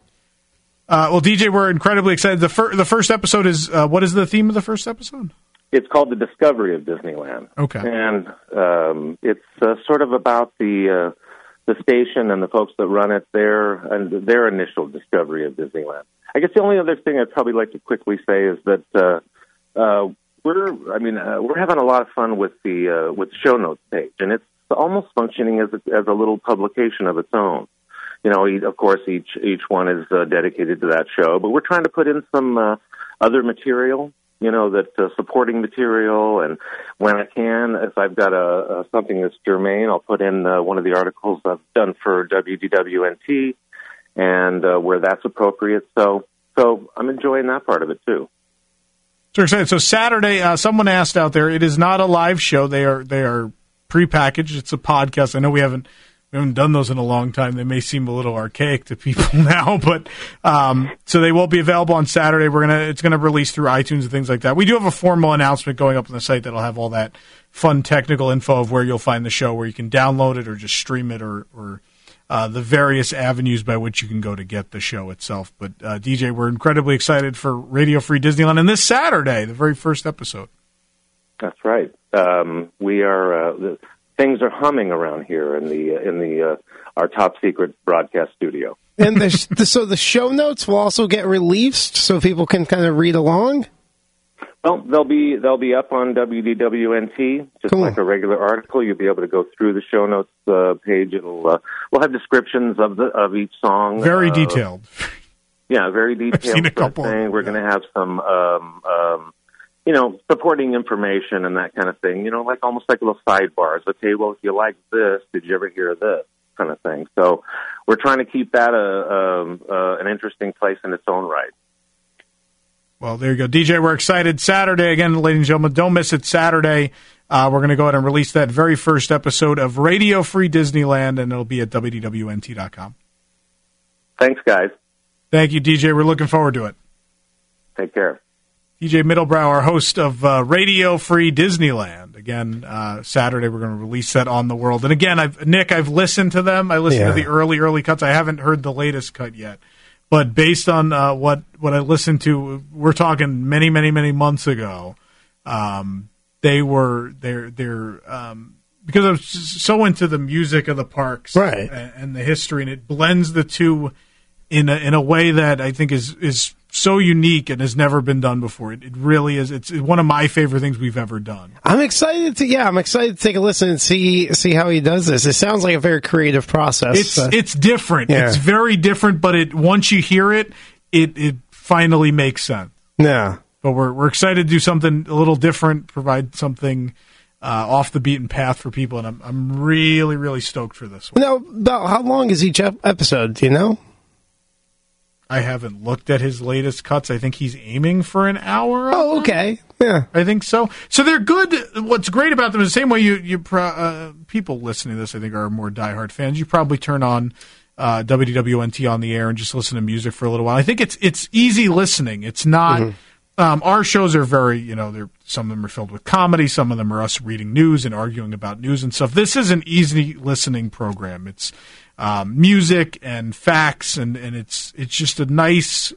Uh, well, D J, we're incredibly excited. The, fir- the first episode is uh, what is the theme of the first episode? It's called The Discovery of Disneyland. Okay. And um, it's uh, sort of about the uh, the station and the folks that run it, their and their initial discovery of Disneyland. I guess the only other thing I'd probably like to quickly say is that uh, uh, we're I mean uh, we're having a lot of fun with the uh, with the show notes page, and it's almost functioning as a, as a little publication of its own. You know, of course, each each one is uh, dedicated to that show, but we're trying to put in some uh, other material. You know, that uh, supporting material, and when I can, if I've got a, a something that's germane, I'll put in uh, one of the articles I've done for W D W N T, and uh, where that's appropriate. So, so I'm enjoying that part of it too. So excited. So Saturday, uh, someone asked out there. It is not a live show. They are they are prepackaged. It's a podcast. I know we haven't. We haven't done those in a long time. They may seem a little archaic to people now, but um, so they will be available on Saturday. We're gonna it's gonna release through iTunes and things like that. We do have a formal announcement going up on the site that'll have all that fun technical info of where you'll find the show, where you can download it or just stream it, or or uh, the various avenues by which you can go to get the show itself. But uh, D J, we're incredibly excited for Radio Free Disneyland, and this Saturday, the very first episode. That's right. Um, we are. Uh, the, Things are humming around here in the in the uh, our top secret broadcast studio. And the, so the show notes will also get released, so people can kind of read along. Well, they'll be they'll be up on W D W N T, just cool. like a regular article. You'll be able to go through the show notes uh, page. It'll uh, we'll have descriptions of the of each song. Very uh, detailed. Yeah, very detailed. I've seen a couple. Thing. We're yeah. going to have some. Um, um, You know, supporting information and that kind of thing, you know, like almost like little sidebars. Okay, well, if you like this, did you ever hear this kind of thing? So we're trying to keep that a, um, uh, an interesting place in its own right. Well, there you go. D J, we're excited. Saturday, again, ladies and gentlemen, don't miss it. Saturday, uh, we're going to go ahead and release that very first episode of Radio Free Disneyland, and it'll be at W D W N T dot com. Thanks, guys. Thank you, D J. We're looking forward to it. Take care. D J Middlebrow, our host of uh, Radio Free Disneyland. Again, uh, Saturday we're going to release that on the world. And again, I've, Nick, I've listened to them. I listened yeah. to the early, early cuts. I haven't heard the latest cut yet. But based on uh, what, what I listened to, we're talking many, many, many months ago, um, they were, they're, they're, um, because I was so into the music of the parks right. and, and the history, and it blends the two in a, in a way that I think is, is so unique and has never been done before. It, it really is. It's one of my favorite things we've ever done. I'm excited to, yeah, I'm excited to take a listen and see see how he does this. It sounds like a very creative process. It's uh, it's different. Yeah. It's very different, but it once you hear it, it it finally makes sense. Yeah. But we're we're excited to do something a little different, provide something uh, off the beaten path for people, and I'm I'm really really stoked for this one. Now, about how long is each ep- episode? Do you know? I haven't looked at his latest cuts. I think he's aiming for an hour. Oh, okay. Yeah. I think so. So they're good. What's great about them is the same way you, you pro, uh, people listening to this, I think, are more diehard fans. You probably turn on uh, W D W N T on the air and just listen to music for a little while. I think it's it's easy listening. It's not. Mm-hmm. Um, our shows are very, you know, they're some of them are filled with comedy. Some of them are us reading news and arguing about news and stuff. This is an easy listening program. It's Um, music and facts, and, and it's it's just a nice,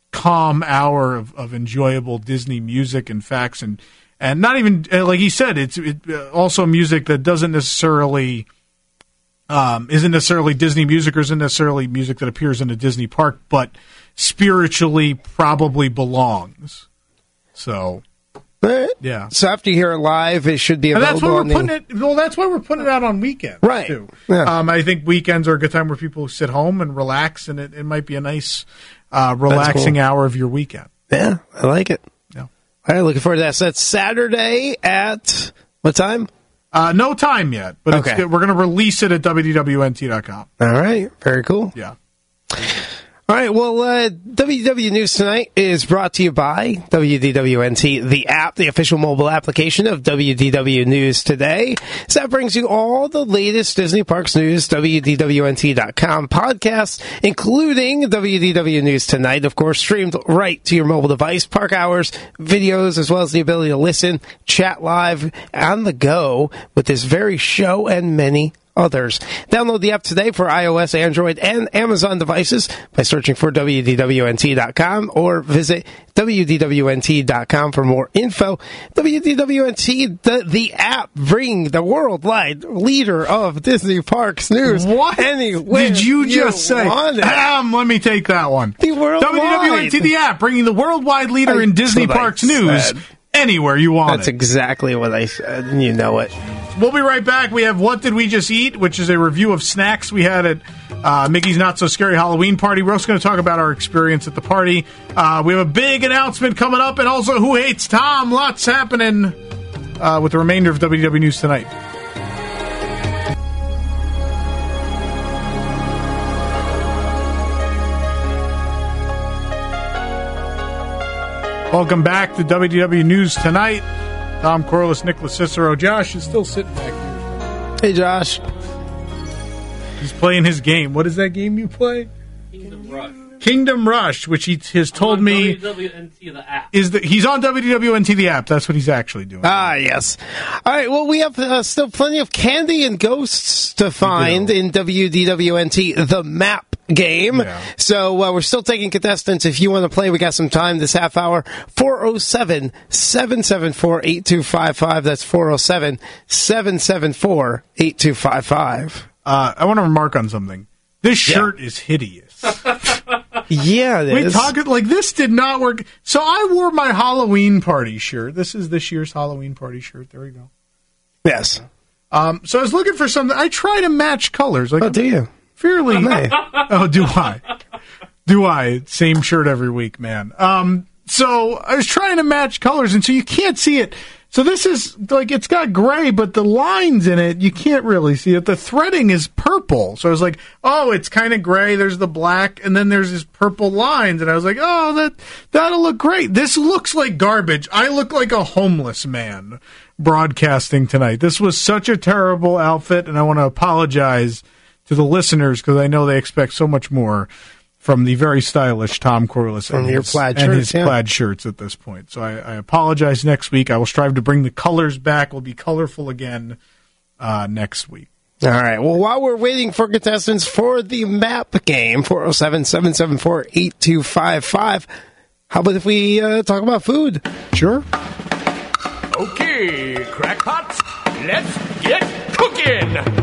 calm hour of, of enjoyable Disney music and facts, and and not even like he said, it's it, also music that doesn't necessarily um, isn't necessarily Disney music or isn't necessarily music that appears in a Disney park, but spiritually probably belongs. So. Yeah. So after you hear it live, it should be and available. that's why we're on the... putting it. Well, that's why we're putting it out on weekends, right? Too. Yeah. Um, I think weekends are a good time where people sit home and relax, and it, it might be a nice, uh, relaxing cool. hour of your weekend. Yeah, I like it. Yeah. All right, looking forward to that. So that's Saturday at what time? Uh, no time yet, but okay. it's, we're going to release it at W D W N T dot com. All right, very cool. Yeah. All right, well, uh, W D W News Tonight is brought to you by W D W N T, the app, the official mobile application of W D W News Today. So that brings you all the latest Disney Parks news, W D W N T dot com podcasts, including W D W News Tonight, of course, streamed right to your mobile device, park hours, videos, as well as the ability to listen, chat live, on the go with this very show and many others. Download the app today for iOS, Android, and Amazon devices by searching for W D W N T dot com or visit W D W N T dot com for more info. W D W N T, the, the app, bring the worldwide leader of Disney Parks news. What anywhere did you just you say? Um, let me take that one. The worldwide. W D W N T, the app, bringing the worldwide leader I, in Disney Parks news anywhere you want That's it. exactly what I said. You know it. We'll be right back. We have What Did We Just Eat, which is a review of snacks we had at uh, Mickey's Not So Scary Halloween Party. We're also going to talk about our experience at the party. Uh, we have a big announcement coming up, and also Who Hates Tom? Lots happening uh, with the remainder of W D W News Tonight. Welcome back to W D W News Tonight. Tom Corliss, Nicholas Cicero. Josh is still sitting back here. Hey, Josh. He's playing his game. What is that game you play? Kingdom Rush. Kingdom Rush, which he has told me W D W N T the app. is that he's on W D W N T the app. That's what he's actually doing. Ah, yes. All right. Well, we have uh, still plenty of candy and ghosts to find in W D W N T the map game. Yeah. So uh, we're still taking contestants. If you want to play, we got some time this half hour. four oh seven, seven seven four, eight two five five. That's four oh seven, seven seven four, eight two five five. Uh, I want to remark on something. This shirt yeah. is hideous. Yeah, it we is. talk it like this did not work. So I wore my Halloween party shirt. This is this year's Halloween party shirt. There we go. Yes. Um, so I was looking for something. I try to match colors. Like, oh, do you? Fairly. Oh, oh, do I? Do I? Same shirt every week, man. Um, so I was trying to match colors, and so you can't see it. So this is, like, it's got gray, but the lines in it, you can't really see it. The threading is purple. So I was like, oh, it's kind of gray. There's the black, and then there's this purple lines. And I was like, oh, that, that'll look great. This looks like garbage. I look like a homeless man broadcasting tonight. This was such a terrible outfit, and I want to apologize to the listeners because I know they expect so much more from the very stylish Tom Corliss and, your his, plaid and shirts, his yeah. plaid shirts at this point. So I, I apologize next week. I will strive to bring the colors back. We'll be colorful again uh, next week. All right. Well, while we're waiting for contestants for the map game, four oh seven, seven seven four, eight two five five, how about if we uh, talk about food? Sure. Okay, crackpots, let's get cooking.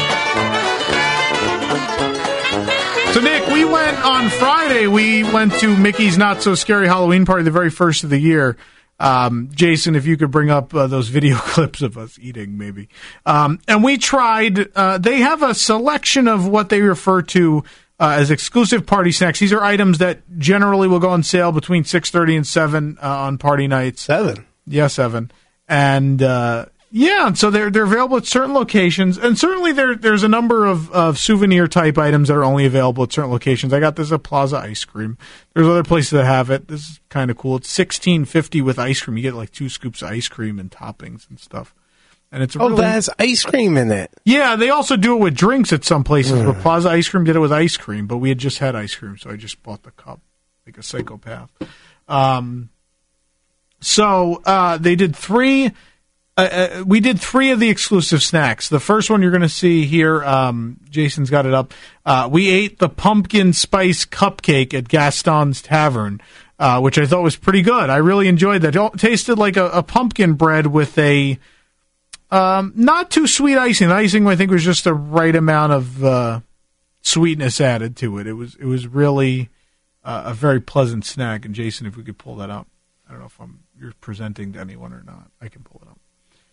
So, Nick, we went on Friday, we went to Mickey's Not So Scary Halloween Party, the very first of the year. Um, Jason, if you could bring up uh, those video clips of us eating, maybe. Um, and we tried, uh, they have a selection of what they refer to uh, as exclusive party snacks. These are items that generally will go on sale between six thirty and seven uh, on party nights. Seven? Yeah, seven. And, uh, yeah, so they're they're available at certain locations, and certainly there there's a number of, of souvenir type items that are only available at certain locations. I got this at Plaza Ice Cream. There's other places that have it. This is kind of cool. It's sixteen fifty with ice cream. You get like two scoops of ice cream and toppings and stuff. And it's a oh, really, that has ice cream in it. Yeah, they also do it with drinks at some places. Mm. But Plaza Ice Cream did it with ice cream, but we had just had ice cream, so I just bought the cup like a psychopath. Um, so uh, they did three uh, uh, we did three of the exclusive snacks. The first one you're going to see here, um, Jason's got it up. Uh, we ate the pumpkin spice cupcake at Gaston's Tavern, uh, which I thought was pretty good. I really enjoyed that. It tasted like a, a pumpkin bread with a um, not too sweet icing. The icing, I think, was just the right amount of uh, sweetness added to it. It was it was really uh, a very pleasant snack. And Jason, if we could pull that up, I don't know if I'm you're presenting to anyone or not. I can pull it up.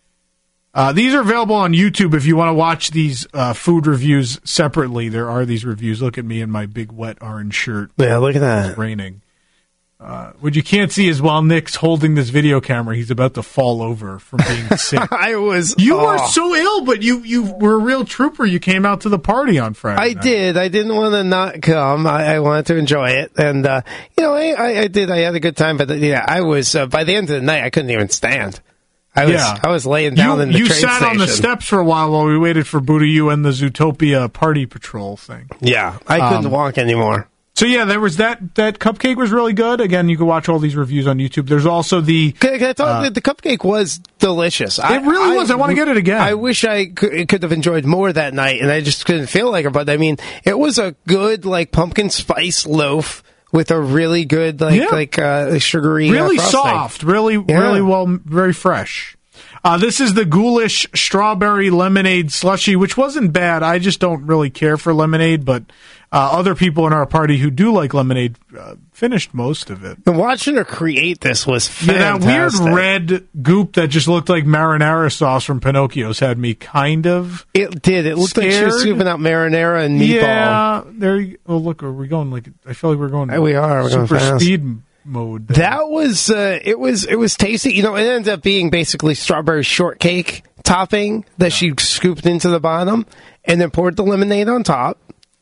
Uh, these are available on YouTube if you want to watch these uh, food reviews separately. There are these reviews. Look at me in my big wet orange shirt. Yeah, look at that. It's raining. Uh, what you can't see is while Nick's holding this video camera, he's about to fall over from being sick. I was. You oh. were so ill, but you, you were a real trooper. You came out to the party on Friday I night. did. I didn't want to not come. I, I wanted to enjoy it. And, uh, you know, I, I, I did. I had a good time. But, yeah, I was, uh, by the end of the night, I couldn't even stand. I was yeah. I was laying down you, in the you train sat station. on the steps for a while while we waited for Buddha U and the Zootopia Party Patrol thing. Yeah, I couldn't um, walk anymore. So yeah, there was that. That cupcake was really good. Again, you can watch all these reviews on YouTube. There's also the. Can, can I tell uh, you, the cupcake was delicious. It I, really was. I, I want to get it again. I wish I could, could have enjoyed more that night, and I just couldn't feel like it. But I mean, it was a good like pumpkin spice loaf with a really good like yeah. like uh, sugary, really uh, soft, really yeah. really well, very fresh. Uh, this is the Ghoulish Strawberry Lemonade Slushie, which wasn't bad. I just don't really care for lemonade, but uh, other people in our party who do like lemonade uh, finished most of it. And watching her create this was fantastic. Yeah, that weird red goop that just looked like marinara sauce from Pinocchio's had me kind of It did. It looked scared. like she was scooping out marinara and meatball. Yeah, there you Oh, look, are we going like, I feel like we're going we are. We're super going speed mode. There. That was uh, it was it was tasty. You know, it ended up being basically strawberry shortcake topping that yeah. she scooped into the bottom and then poured the lemonade on top.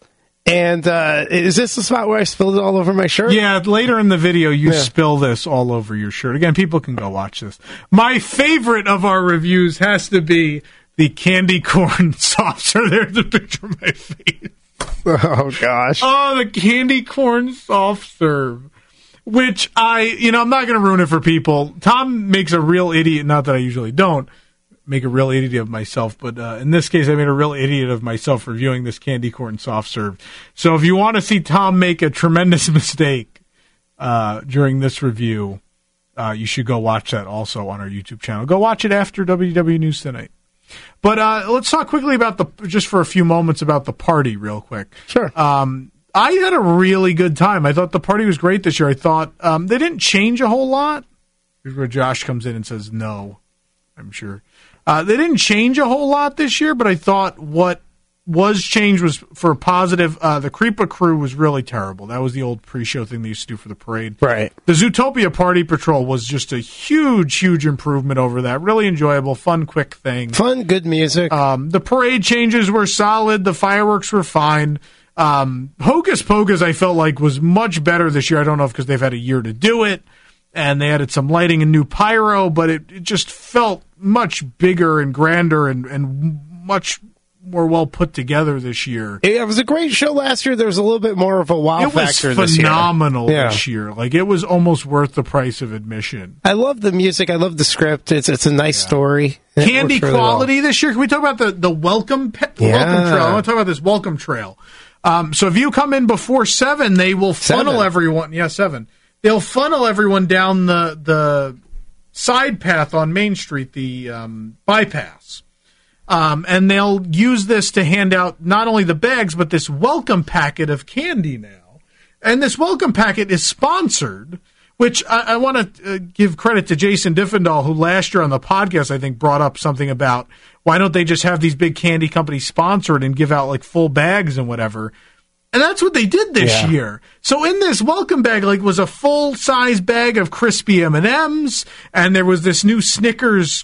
And uh, is this the spot where I spilled it all over my shirt? Yeah, later in the video you yeah. spill this all over your shirt. Again, people can go watch this. My favorite of our reviews has to be the candy corn soft serve. There's a picture of my face. Oh gosh. Oh, the candy corn soft serve. Which I, you know, I'm not going to ruin it for people. Tom makes a real idiot, not that I usually don't make a real idiot of myself, but uh, in this case I made a real idiot of myself reviewing this candy corn soft serve. So if you want to see Tom make a tremendous mistake uh, during this review, uh, you should go watch that also on our YouTube channel. Go watch it after W W News Tonight. But uh, let's talk quickly about the, just for a few moments about the party real quick. Sure. Um, I had a really good time. I thought the party was great this year. I thought um, they didn't change a whole lot. Here's where Josh comes in and says no, I'm sure. Uh, they didn't change a whole lot this year, but I thought what was changed was for a positive. Uh, the Creepa Crew was really terrible. That was the old pre-show thing they used to do for the parade. Right. The Zootopia Party Patrol was just a huge, huge improvement over that. Really enjoyable, fun, quick thing. Fun, good music. Um, the parade changes were solid. The fireworks were fine. Um, Hocus Pocus, I felt like, was much better this year. I don't know if because they've had a year to do it, and they added some lighting and new pyro, but it, it just felt much bigger and grander and, and much more well put together this year. It was a great show last year. There was a little bit more of a wow it factor was this year. Phenomenal Yeah. this year. Like, it was almost worth the price of admission. I love the music. I love the script. It's it's a nice yeah. story. It Candy really quality well. this year. Can we talk about the, the welcome, pe- Yeah. welcome trail? I want to talk about this welcome trail. Um, so if you come in before seven, they will funnel Seven. everyone. Yeah, seven. They'll funnel everyone down the the side path on Main Street, the um, bypass, um, and they'll use this to hand out not only the bags but this welcome packet of candy now. And this welcome packet is sponsored, which I, I want to uh, give credit to Jason Diffendahl, who last year on the podcast I think brought up something about why don't they just have these big candy companies sponsor it and give out like full bags and whatever. And that's what they did this Yeah. year. So in this welcome bag, like, was a full size bag of crispy M and M's, and there was this new Snickers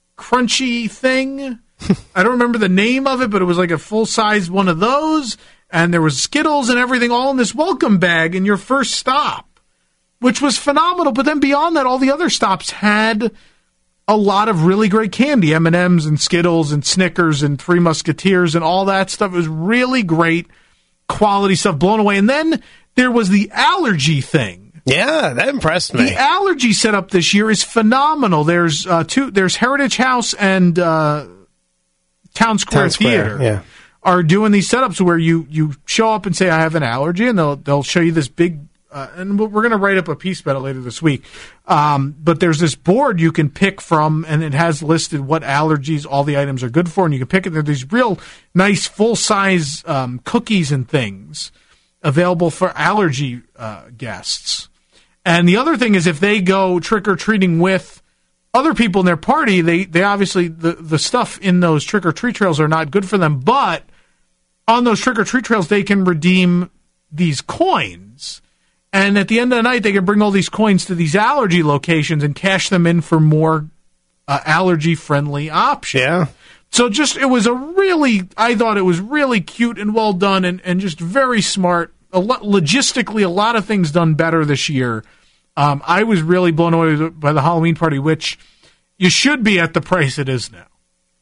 crunchy thing. I don't remember the name of it, but it was like a full size one of those, and there was Skittles and everything all in this welcome bag in your first stop, which was phenomenal. But then beyond that, all the other stops had a lot of really great candy, M and M's and Skittles and Snickers and Three Musketeers and all that stuff. It was really great quality stuff, blown away. And then there was the allergy thing, Yeah, that impressed me. The allergy setup this year is phenomenal. There's uh, two. There's Heritage House and uh, Town Square Town Square, Theater yeah. are doing these setups where you, you show up and say I have an allergy, and they'll they'll show you this big. Uh, and we're going to write up a piece about it later this week. Um, but there's this board you can pick from, and it has listed what allergies all the items are good for, and you can pick it. There are these real nice full size um, cookies and things available for allergy uh, guests. And the other thing is, if they go trick or treating with other people in their party, they they obviously the the stuff in those trick or treat trails are not good for them. But on those trick or treat trails, they can redeem these coins. And at the end of the night, they can bring all these coins to these allergy locations and cash them in for more uh, allergy-friendly options. Yeah. So just, it was a really, I thought it was really cute and well done and, and just very smart. A lot, logistically, a lot of things done better this year. Um, I was really blown away by the Halloween party, which you should be at the price it is now.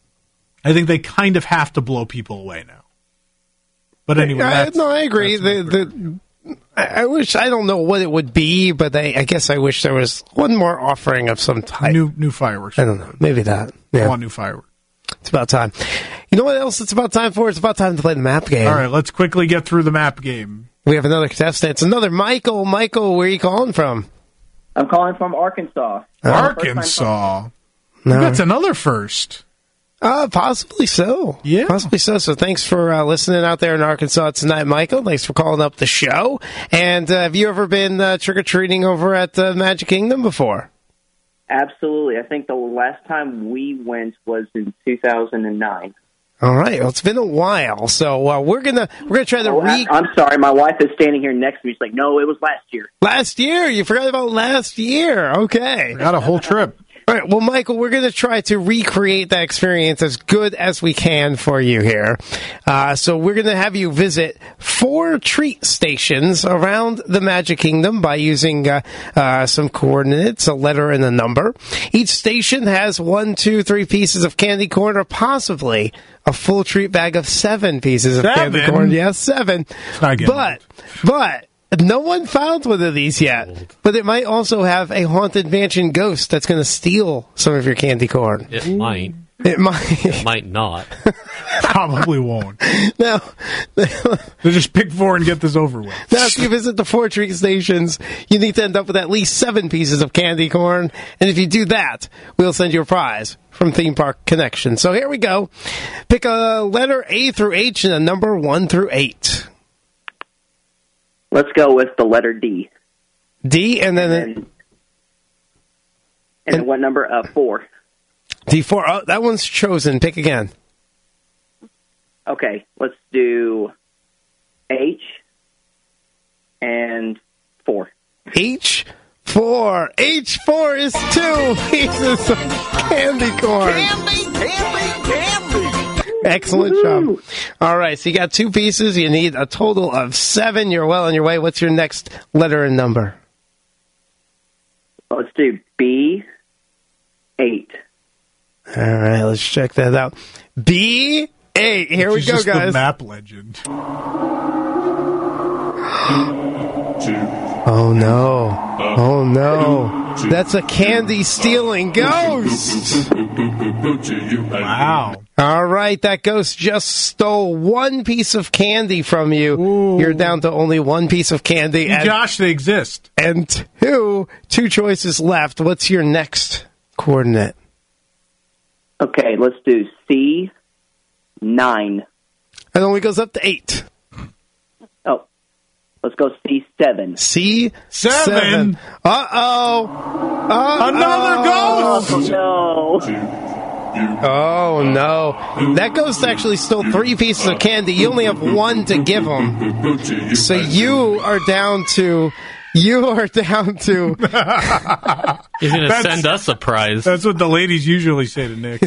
I think they kind of have to blow people away now. But anyway, I, that's, no, I agree. The, the, I, I wish, I don't know what it would be, but I, I guess I wish there was one more offering of some type. New new fireworks. I don't know. Maybe that. I Yeah. want new fireworks. It's about time. You know what else it's about time for? It's about time to play the map game. All right, let's quickly get through the map game. We have another contestant. It's another Michael. Michael, where are you calling from? I'm calling from Arkansas. Arkansas. No. That's another first. Uh, possibly so. Yeah. Possibly so. So thanks for uh, listening out there in Arkansas tonight, Michael. Thanks for calling up the show. And uh, have you ever been uh, trick-or-treating over at uh, Magic Kingdom before? Absolutely. I think the last time we went was in two thousand nine. All right. Well, it's been a while, so uh, we're gonna we're gonna try to Oh, re. I'm sorry. My wife is standing here next to me. She's like, "No, it was last year." Last year, you forgot about last year. Okay, got a whole trip. All right. Well, Michael, we're gonna try to recreate that experience as good as we can for you here. Uh, so we're gonna have you visit four treat stations around the Magic Kingdom by using uh, uh, some coordinates, a letter and a number. Each station has one, two, three pieces of candy corn, or possibly a full treat bag of seven pieces of Seven? candy corn. Yes, seven. not getting But, but, no one found one of these yet. But it might also have a haunted mansion ghost that's going to steal some of your candy corn. It might. It might. It might not. Probably won't. Now, So just pick four and get this over with. now, if you visit the four treat stations, you need to end up with at least seven pieces of candy corn. And if you do that, we'll send you a prize from Theme Park Connection. So here we go. Pick a letter A through H and a number one through eight. Let's go with the letter D. D and then... And, and, and what number? Uh, four. D four. Oh, that one's chosen. Pick again. Okay, let's do H and four. H four. H four is two pieces of candy corn. Candy, candy, candy. Excellent job. All right, so you got two pieces. You need a total of seven. You're well on your way. What's your next letter and number? Let's do B eight. All right, let's check that out. B eight. Here we She's go, just guys. The map legend. Oh no. Oh no. That's a candy stealing ghost. Wow. All right, that ghost just stole one piece of candy from you. Ooh. You're down to only one piece of candy. Hey, and, Josh, they exist. and two, two choices left. What's your next coordinate? Okay, let's do C nine. It only goes up to eight. Oh, let's go C seven. C Seven. seven. Uh-oh. Uh-oh. Another ghost. No. Oh, no. That ghost actually stole three pieces of candy. You only have one to give him. So you are down to... You are down to... He's going to That's- send us a prize. That's what the ladies usually say to Nick.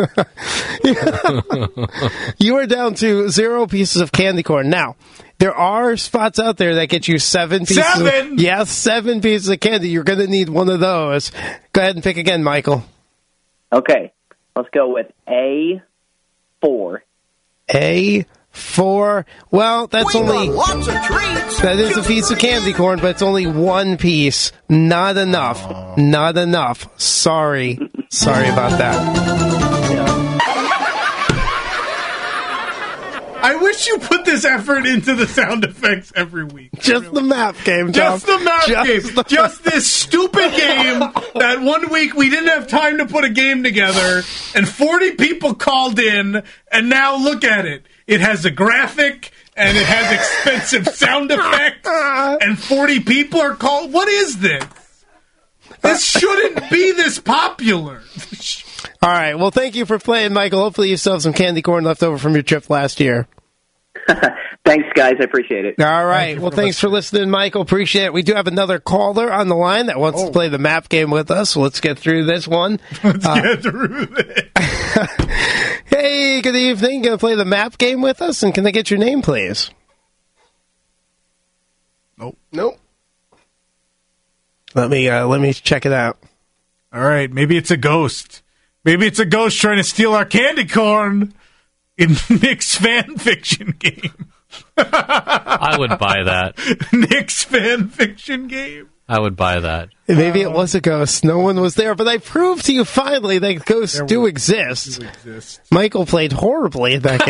You are down to zero pieces of candy corn. Now, there are spots out there that get you seven pieces. Seven? Of, yes, seven pieces of candy. You're going to need one of those. Go ahead and pick again, Michael. Okay, let's go with A four. A Four. Well, that's We only... got lots of treats. That is a piece of candy corn, but it's only one piece. Not enough. Oh. Not enough. Sorry. Sorry about that. I wish you put this effort into the sound effects every week. Just really. The map game, Tom. Just the map Just game. The Just this stupid game that one week we didn't have time to put a game together, and forty people called in, and now look at it. It has a graphic, and it has expensive sound effects, and forty people are called. What is this? This shouldn't be this popular. All right. Well, thank you for playing, Michael. Hopefully you still have some candy corn left over from your trip last year. Thanks, guys. I appreciate it. All right. Thank well, for thanks listening. for listening, Michael. Appreciate it. We do have another caller on the line that wants oh. to play the map game with us. So let's get through this one. Let's uh, get through this. Hey, good evening. Going to play the map game with us? And can I get your name, please? Nope. Nope. Let me uh, let me check it out. All right. Maybe it's a ghost. Maybe it's a ghost trying to steal our candy corn in Nick's fan fiction game. I would buy that. Nick's fan fiction game? I would buy that. Maybe it was a ghost. No one was there, but I proved to you finally that ghosts do was, exist. do exist. Michael played horribly in that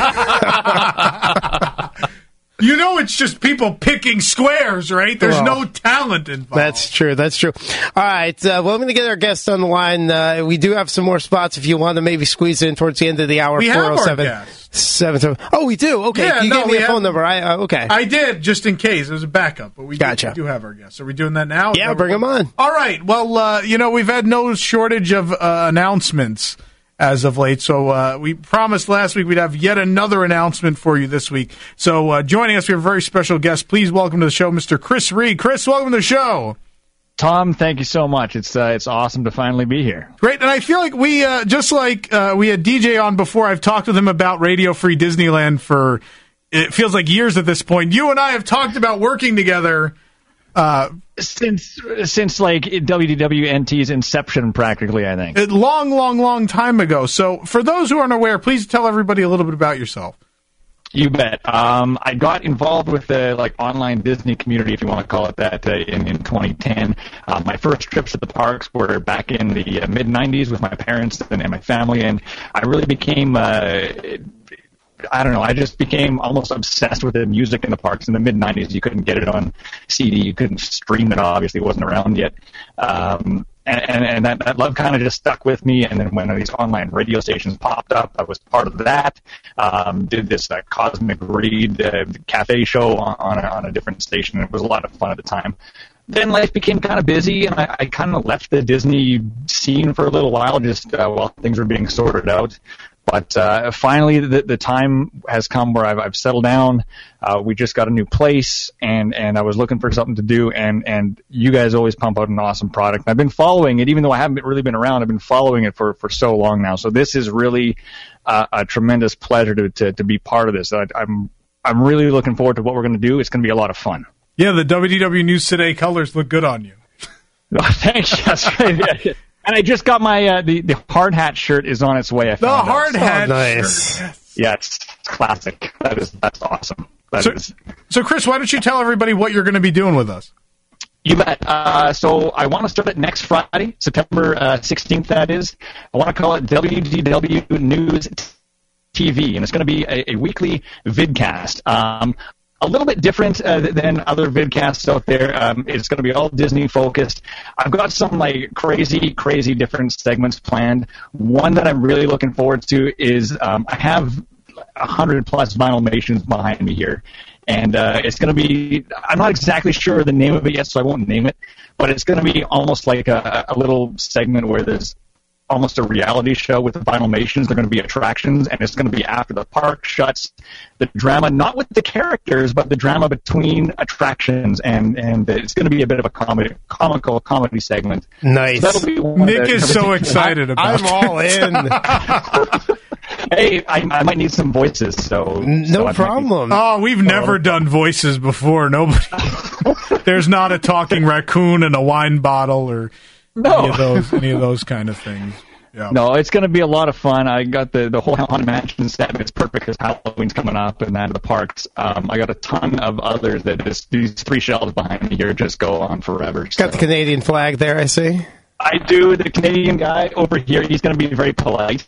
game. You know it's just people picking squares, right? There's well, no talent involved. That's true. That's true. All right. Uh, well, I'm going to get our guests on the line. Uh, we do have some more spots if you want to maybe squeeze in towards the end of the hour. We have our guests. Seven, seven. Oh, we do? Okay. Yeah, you no, gave me a have, phone number. I uh, Okay. I did, just in case. It was a backup. But we, gotcha. do, we do have our guests. Are we doing that now? Yeah, bring them on. All right. Well, uh, you know, we've had no shortage of uh, announcements as of late. So uh, we promised last week we'd have yet another announcement for you this week. So uh, joining us, we have a very special guest. Please welcome to the show, Mister Chris Reed. Chris, welcome to the show. Tom, thank you so much. It's uh, it's awesome to finally be here. Great, and I feel like we, uh, just like uh, we had D J on before, I've talked with him about Radio Free Disneyland for, it feels like years at this point. You and I have talked about working together Uh, since since like W D W N T's inception, practically, I think. A long, long, long time ago. So, for those who aren't aware, please tell everybody a little bit about yourself. You bet. Um, I got involved with the like online Disney community, if you want to call it that, uh, in, in twenty ten. Uh, my first trips to the parks were back in the uh, mid nineties with my parents and, and my family, and I really became. Uh, I don't know, I just became almost obsessed with the music in the parks in the mid nineties. You couldn't get it on C D. You couldn't stream it, obviously. It wasn't around yet. Um, and, and, and that, that love kind of just stuck with me. And then when these online radio stations popped up, I was part of that. Um, did this uh, Cosmic Read uh, cafe show on, on, a, on a different station. It was a lot of fun at the time. Then life became kind of busy, and I, I kind of left the Disney scene for a little while, just uh, while things were being sorted out. But uh, finally, the, the time has come where I've, I've settled down. Uh, we just got a new place, and, and I was looking for something to do, and, and you guys always pump out an awesome product. I've been following it, even though I haven't really been around. I've been following it for, for so long now. So this is really uh, a tremendous pleasure to, to, to be part of this. I, I'm I'm really looking forward to what we're going to do. It's going to be a lot of fun. Yeah, the W D W News Today colors look good on you. Oh, thanks. That's right. Yeah. And I just got my, uh, the, the hard hat shirt is on its way. I the hard out. hat oh, nice. shirt. Yes. Yeah, it's classic. That is, that's awesome. That so, is. so, Chris, why don't you tell everybody what you're going to be doing with us? You bet. Uh, so I want to start it next Friday, September uh, sixteenth, that is. I want to call it W D W News T V, and it's going to be a, a weekly vidcast. Um, A little bit different uh, than other vidcasts out there. Um, it's going to be all Disney focused. I've got some like crazy, crazy different segments planned. One that I'm really looking forward to is um, I have a hundred plus Vinylmations behind me here, and uh, it's going to be. I'm not exactly sure the name of it yet, so I won't name it. But it's going to be almost like a, a little segment where there's almost a reality show with the Vinylmations. They're going to be attractions, and it's going to be after the park shuts. The drama, not with the characters, but the drama between attractions, and, and it's going to be a bit of a comedy, comical comedy segment. Nice. So Nick is so excited about I'm all in. Hey, I, I might need some voices, so no so problem. Be, oh, we've never done voices before. Nobody. There's not a talking raccoon and a wine bottle or. No. Any of those, any of those kind of things. Yeah. No, it's going to be a lot of fun. I got the, the whole Haunted Mansion set, and it's perfect because Halloween's coming up and that of the parks. Um, I got a ton of others that just, these three shelves behind me here just go on forever. So. Got the Canadian flag there, I see. I do. The Canadian guy over here, he's going to be very polite.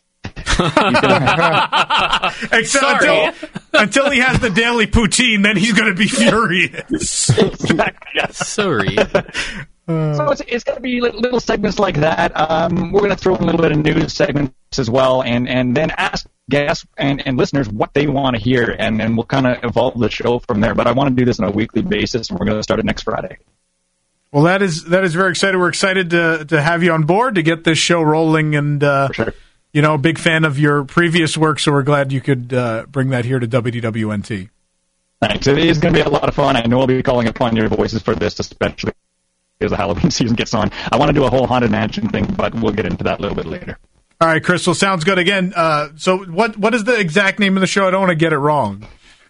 Except until, until he has the daily poutine, then he's going to be furious. Exactly. Yes. Sorry. So it's, it's going to be little segments like that. Um, we're going to throw in a little bit of news segments as well, and, and then ask guests and, and listeners what they want to hear, and then we'll kind of evolve the show from there. But I want to do this on a weekly basis, and we're going to start it next Friday. Well, that is that is very exciting. We're excited to to have you on board to get this show rolling, and uh, For sure. you know, big fan of your previous work, so we're glad you could uh, bring that here to W D W N T. Thanks. It is going to be a lot of fun. I know I'll be calling upon your voices for this, especially as the Halloween season gets on. I want to do a whole Haunted Mansion thing, but we'll get into that a little bit later. All right, Crystal, sounds good. Again, uh, so what what is the exact name of the show? I don't want to get it wrong.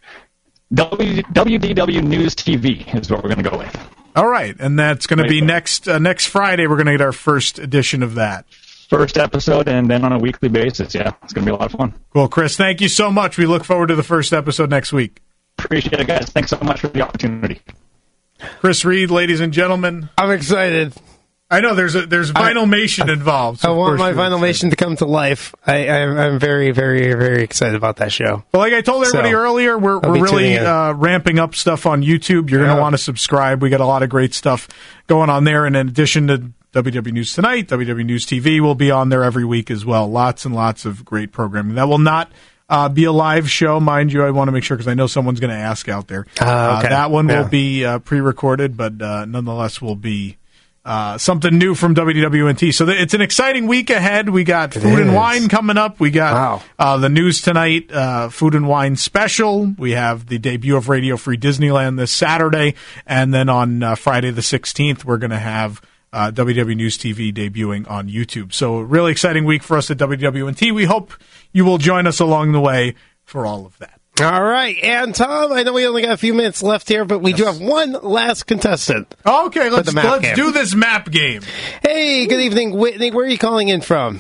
W D W News T V is what we're going to go with. All right, and that's going to be next uh, next Friday. We're going to get our first edition of that. First episode, and then on a weekly basis. Yeah, it's going to be a lot of fun. Cool, Chris. Thank you so much. We look forward to the first episode next week. Appreciate it, guys. Thanks so much for the opportunity. Chris Reed, ladies and gentlemen. I'm excited. I know there's a, there's Vinylmation I, involved. So I want my Vinylmation to come to life. I, I'm, I'm very, very, very excited about that show. Well, like I told everybody so, earlier, we're, we're really uh, ramping up stuff on YouTube. You're yeah. going to want to subscribe. We got a lot of great stuff going on there. And in addition to W W News Tonight, W W News T V will be on there every week as well. Lots and lots of great programming. That will not uh, be a live show, mind you. I want to make sure because I know someone's going to ask out there. Uh, okay. uh, that one yeah. will be uh, pre-recorded, but uh, nonetheless will be Uh, something new from W D W N T. So th- it's an exciting week ahead. We got it Food is. and Wine coming up. We got wow. uh, the News Tonight uh, Food and Wine special. We have the debut of Radio Free Disneyland this Saturday. And then on uh, Friday the sixteenth, we're going to have uh, W W News T V debuting on YouTube. So a really exciting week for us at W D W N T. We hope you will join us along the way for all of that. All right, and Tom, I know we only got a few minutes left here, but we yes. do have one last contestant. Okay, let's let's game. do this map game. Hey, good evening, Whitney. Where are you calling in from?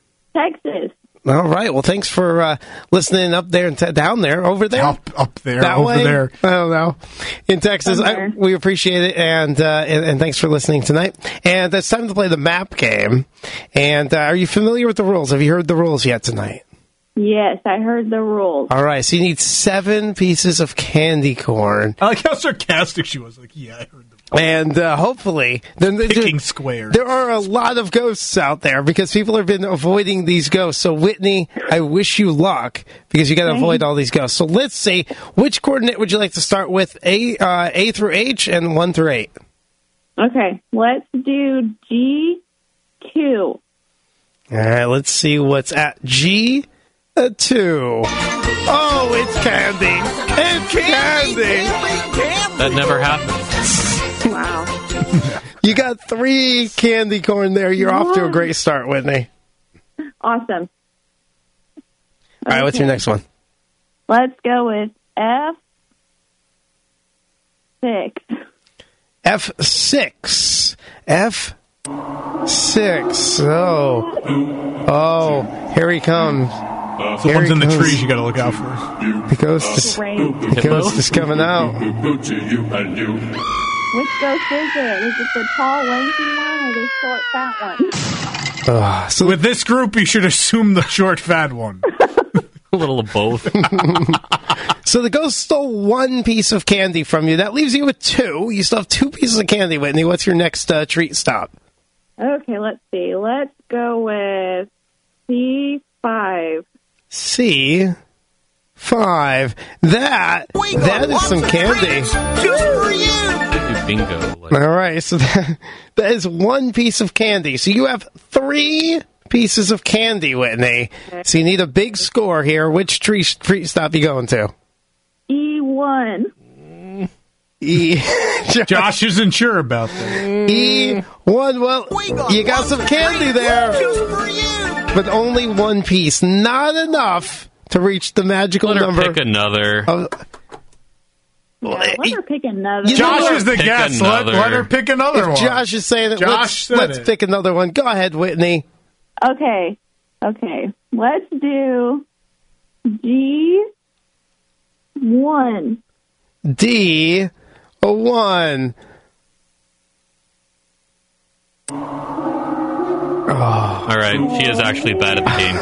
Texas. All right. Well, thanks for uh, listening up there and t- down there, over there, up up there, that over way? there. I don't know. In Texas, I, we appreciate it, and, uh, and and thanks for listening tonight. And it's time to play the map game. And uh, are you familiar with the rules? Have you heard the rules yet tonight? Yes, I heard the rules. All right, so you need seven pieces of candy corn. I like how sarcastic she was. Like, yeah, I heard the rules. And uh, hopefully... Then, Picking there, squares. There are a lot of ghosts out there because people have been avoiding these ghosts. So, Whitney, I wish you luck because you got to avoid all these ghosts. So, let's see. Which coordinate would you like to start with? A, uh, A through H and one through eight. Okay, let's do G two. All right, let's see what's at G... A two. Oh, it's candy. It's candy. That never happens. Wow. You got three candy corn there. You're off to a great start, Whitney. Awesome. All right, okay. What's your next one? Let's go with F six. F six. F six. Oh. Oh, here he comes. So the ones in the goes. trees you got to look out for. The ghost is, the ghost is coming out. Which ghost is it? Is it the tall, lanky one or the short, fat one? Uh, so with this group, you should assume the short, fat one. A little of both. So the ghost stole one piece of candy from you. That leaves you with two. You still have two pieces of candy, Whitney. What's your next uh, treat stop? Okay, let's see. Let's go with C five. C five. That that is some candy. Just for you. Bingo. Like. All right, so that, that is one piece of candy. So you have three pieces of candy, Whitney. Okay. So you need a big score here. Which tree treat stop you going to? E one. E. Josh, Josh isn't sure about that. E one. Well, you got some candy there. Just for you. But only one piece. Not enough to reach the magical let her number. Pick another. Of, yeah, let her pick another. Josh is the guest. Let, let her pick another if one. Josh is saying that. Josh let's, said let's it. pick another one. Go ahead, Whitney. Okay. Okay, let's do G one. D one. Oh. All right, she is actually bad at the game.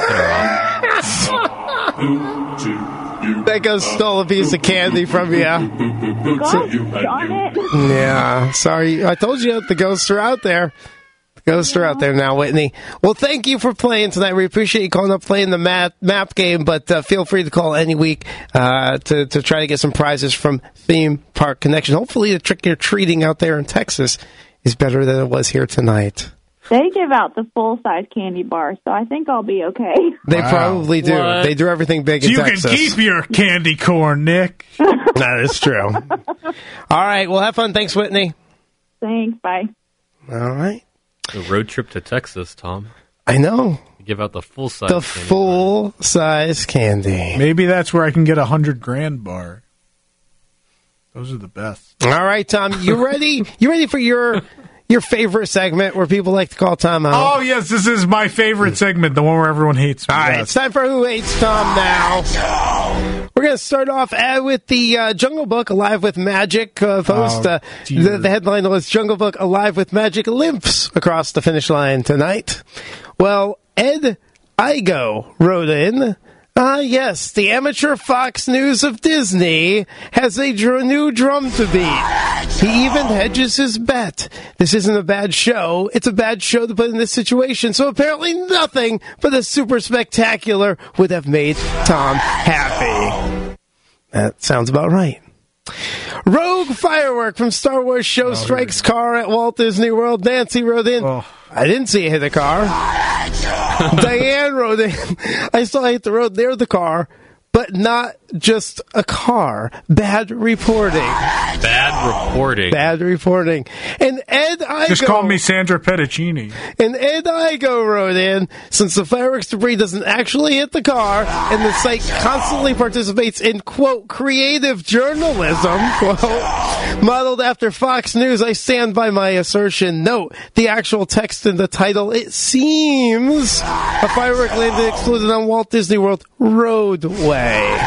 Put her off. That goes stole a piece of candy from you. Gosh darn it. Yeah, sorry. I told you the ghosts are out there. The ghosts are out there now, Whitney. Well, thank you for playing tonight. We appreciate you calling up, playing the map, map game, but uh, feel free to call any week uh, to, to try to get some prizes from Theme Park Connection. Hopefully the trick you're treating out there in Texas is better than it was here tonight. They give out the full-size candy bar, so I think I'll be okay. They Wow. probably do. What? They do everything big So in you Texas. can keep your candy corn, Nick. That is true. All right. Well, have fun. Thanks, Whitney. Thanks, bye. All right. A road trip to Texas, Tom. I know. You give out the full size. The full-size candy. Maybe that's where I can get a hundred grand bar. Those are the best. All right, Tom. You ready? You ready for your your favorite segment where people like to call Tom out? Oh, yes, this is my favorite segment, the one where everyone hates me. All right, it's time for Who Hates Tom now. We're going to start off uh, with the uh, Jungle Book Alive with Magic uh, post. Oh, uh, the, the headline was Jungle Book Alive with Magic limps across the finish line tonight. Well, Ed Igo wrote in, ah, yes, the amateur Fox News of Disney has a dr- new drum to beat. He even hedges his bet. This isn't a bad show. It's a bad show to put in this situation, so apparently nothing but a super spectacular would have made Tom happy. That sounds about right. Rogue Firework from Star Wars Show strikes car at Walt Disney World. Nancy wrote in, Oh. I didn't see it hit a car. Diane wrote in, I saw it hit the road near the car, but not just a car. Bad reporting. Bad reporting. Bad reporting. And Ed Igo... Just call me Sandra Petticini. And Ed Igo wrote in, since the fireworks debris doesn't actually hit the car, and the site constantly participates in, quote, creative journalism, quote, modeled after Fox News, I stand by my assertion. Note, the actual text in the title, it seems a firework landed exploded on Walt Disney World roadway.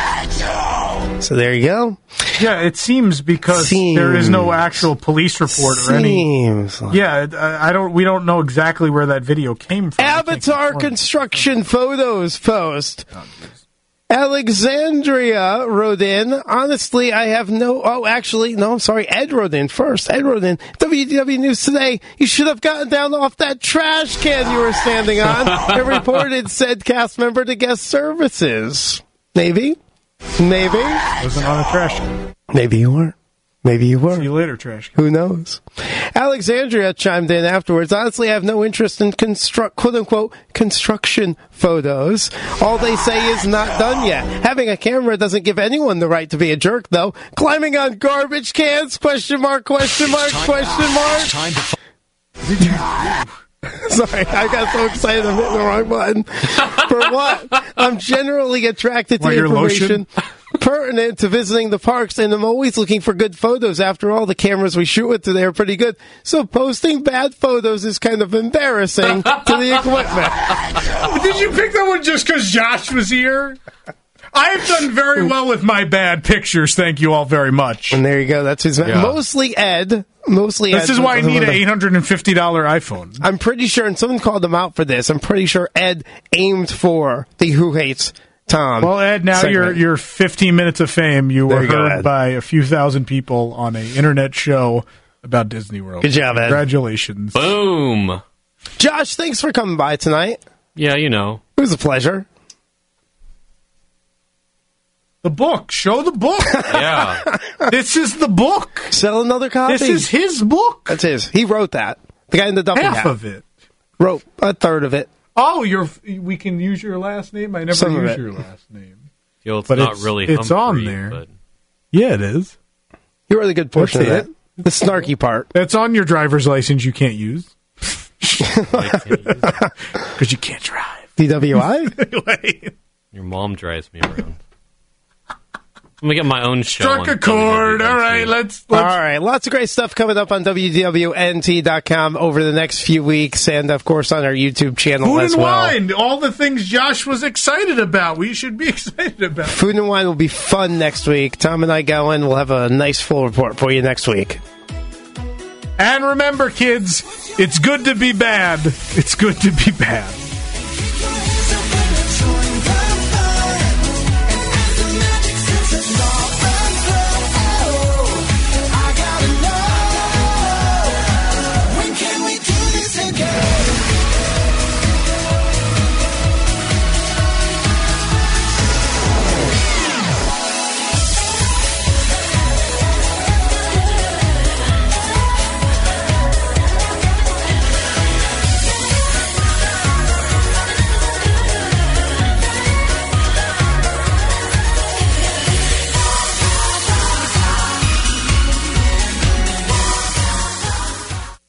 So there you go. Yeah, it seems because Seems. there is no actual police report or any. Seems like- Yeah, I I don't. We don't know exactly where that video came from. Avatar construction photos post. Alexandria wrote in, honestly, I have no, oh, actually, no, I'm sorry, Ed wrote in first. Ed wrote in, W D W News Today, you should have gotten down off that trash can you were standing on and reported said cast member to guest services. Maybe. Maybe. Wasn't on a trash can. Maybe you were. Maybe you were. See you later, trash can. Who knows? Alexandria chimed in afterwards. Honestly, I have no interest in construct, quote unquote, construction photos. All they say is not done yet. Having a camera doesn't give anyone the right to be a jerk, though. Climbing on garbage cans? Question mark, question mark, question mark. Time to Sorry, I got so excited I'm hitting the wrong button. For what? I'm generally attracted to What, your information pertinent to visiting the parks, and I'm always looking for good photos. After all, the cameras we shoot with today are pretty good. So posting bad photos is kind of embarrassing to the equipment. Did you pick that one just because Josh was here? I've done very well with my bad pictures. Thank you all very much. And there you go. That's his. Yeah. Mostly Ed. Mostly This Ed. is why I need an eight hundred fifty dollars iPhone. I'm pretty sure, and someone called him out for this, I'm pretty sure Ed aimed for the Who Hates Tom. Well, Ed, now segment. your your fifteen minutes of fame, you There were you go, heard Ed. by a few thousand people on an internet show about Disney World. Good job, Ed. Congratulations. Boom. Josh, thanks for coming by tonight. Yeah, you know. It was a pleasure. The book. Show the book. Yeah. This is the book. Sell another copy. This is his book. That's his. He wrote that. The guy in the duffel Half hat. of it. Wrote a third of it. Oh, you're. We can use your last name. I never Some of use it. your last name. Yo, it's But not it's- really it's Humphrey, on there. But Yeah, it is. You wrote a good portion of That's that. The snarky part. That's on your driver's license. You can't use I can't use it. because you can't drive. D W I? Anyway. Your mom drives me around. I'm gonna get my own show. Struck a chord. All right, let's, let's. All right, lots of great stuff coming up on W W N T dot com over the next few weeks, and of course on our YouTube channel Food as and well. wine, all the things Josh was excited about. We should be excited about. Food and wine will be fun next week. Tom and I go in. We'll have a nice full report for you next week. And remember, kids, it's good to be bad. It's good to be bad.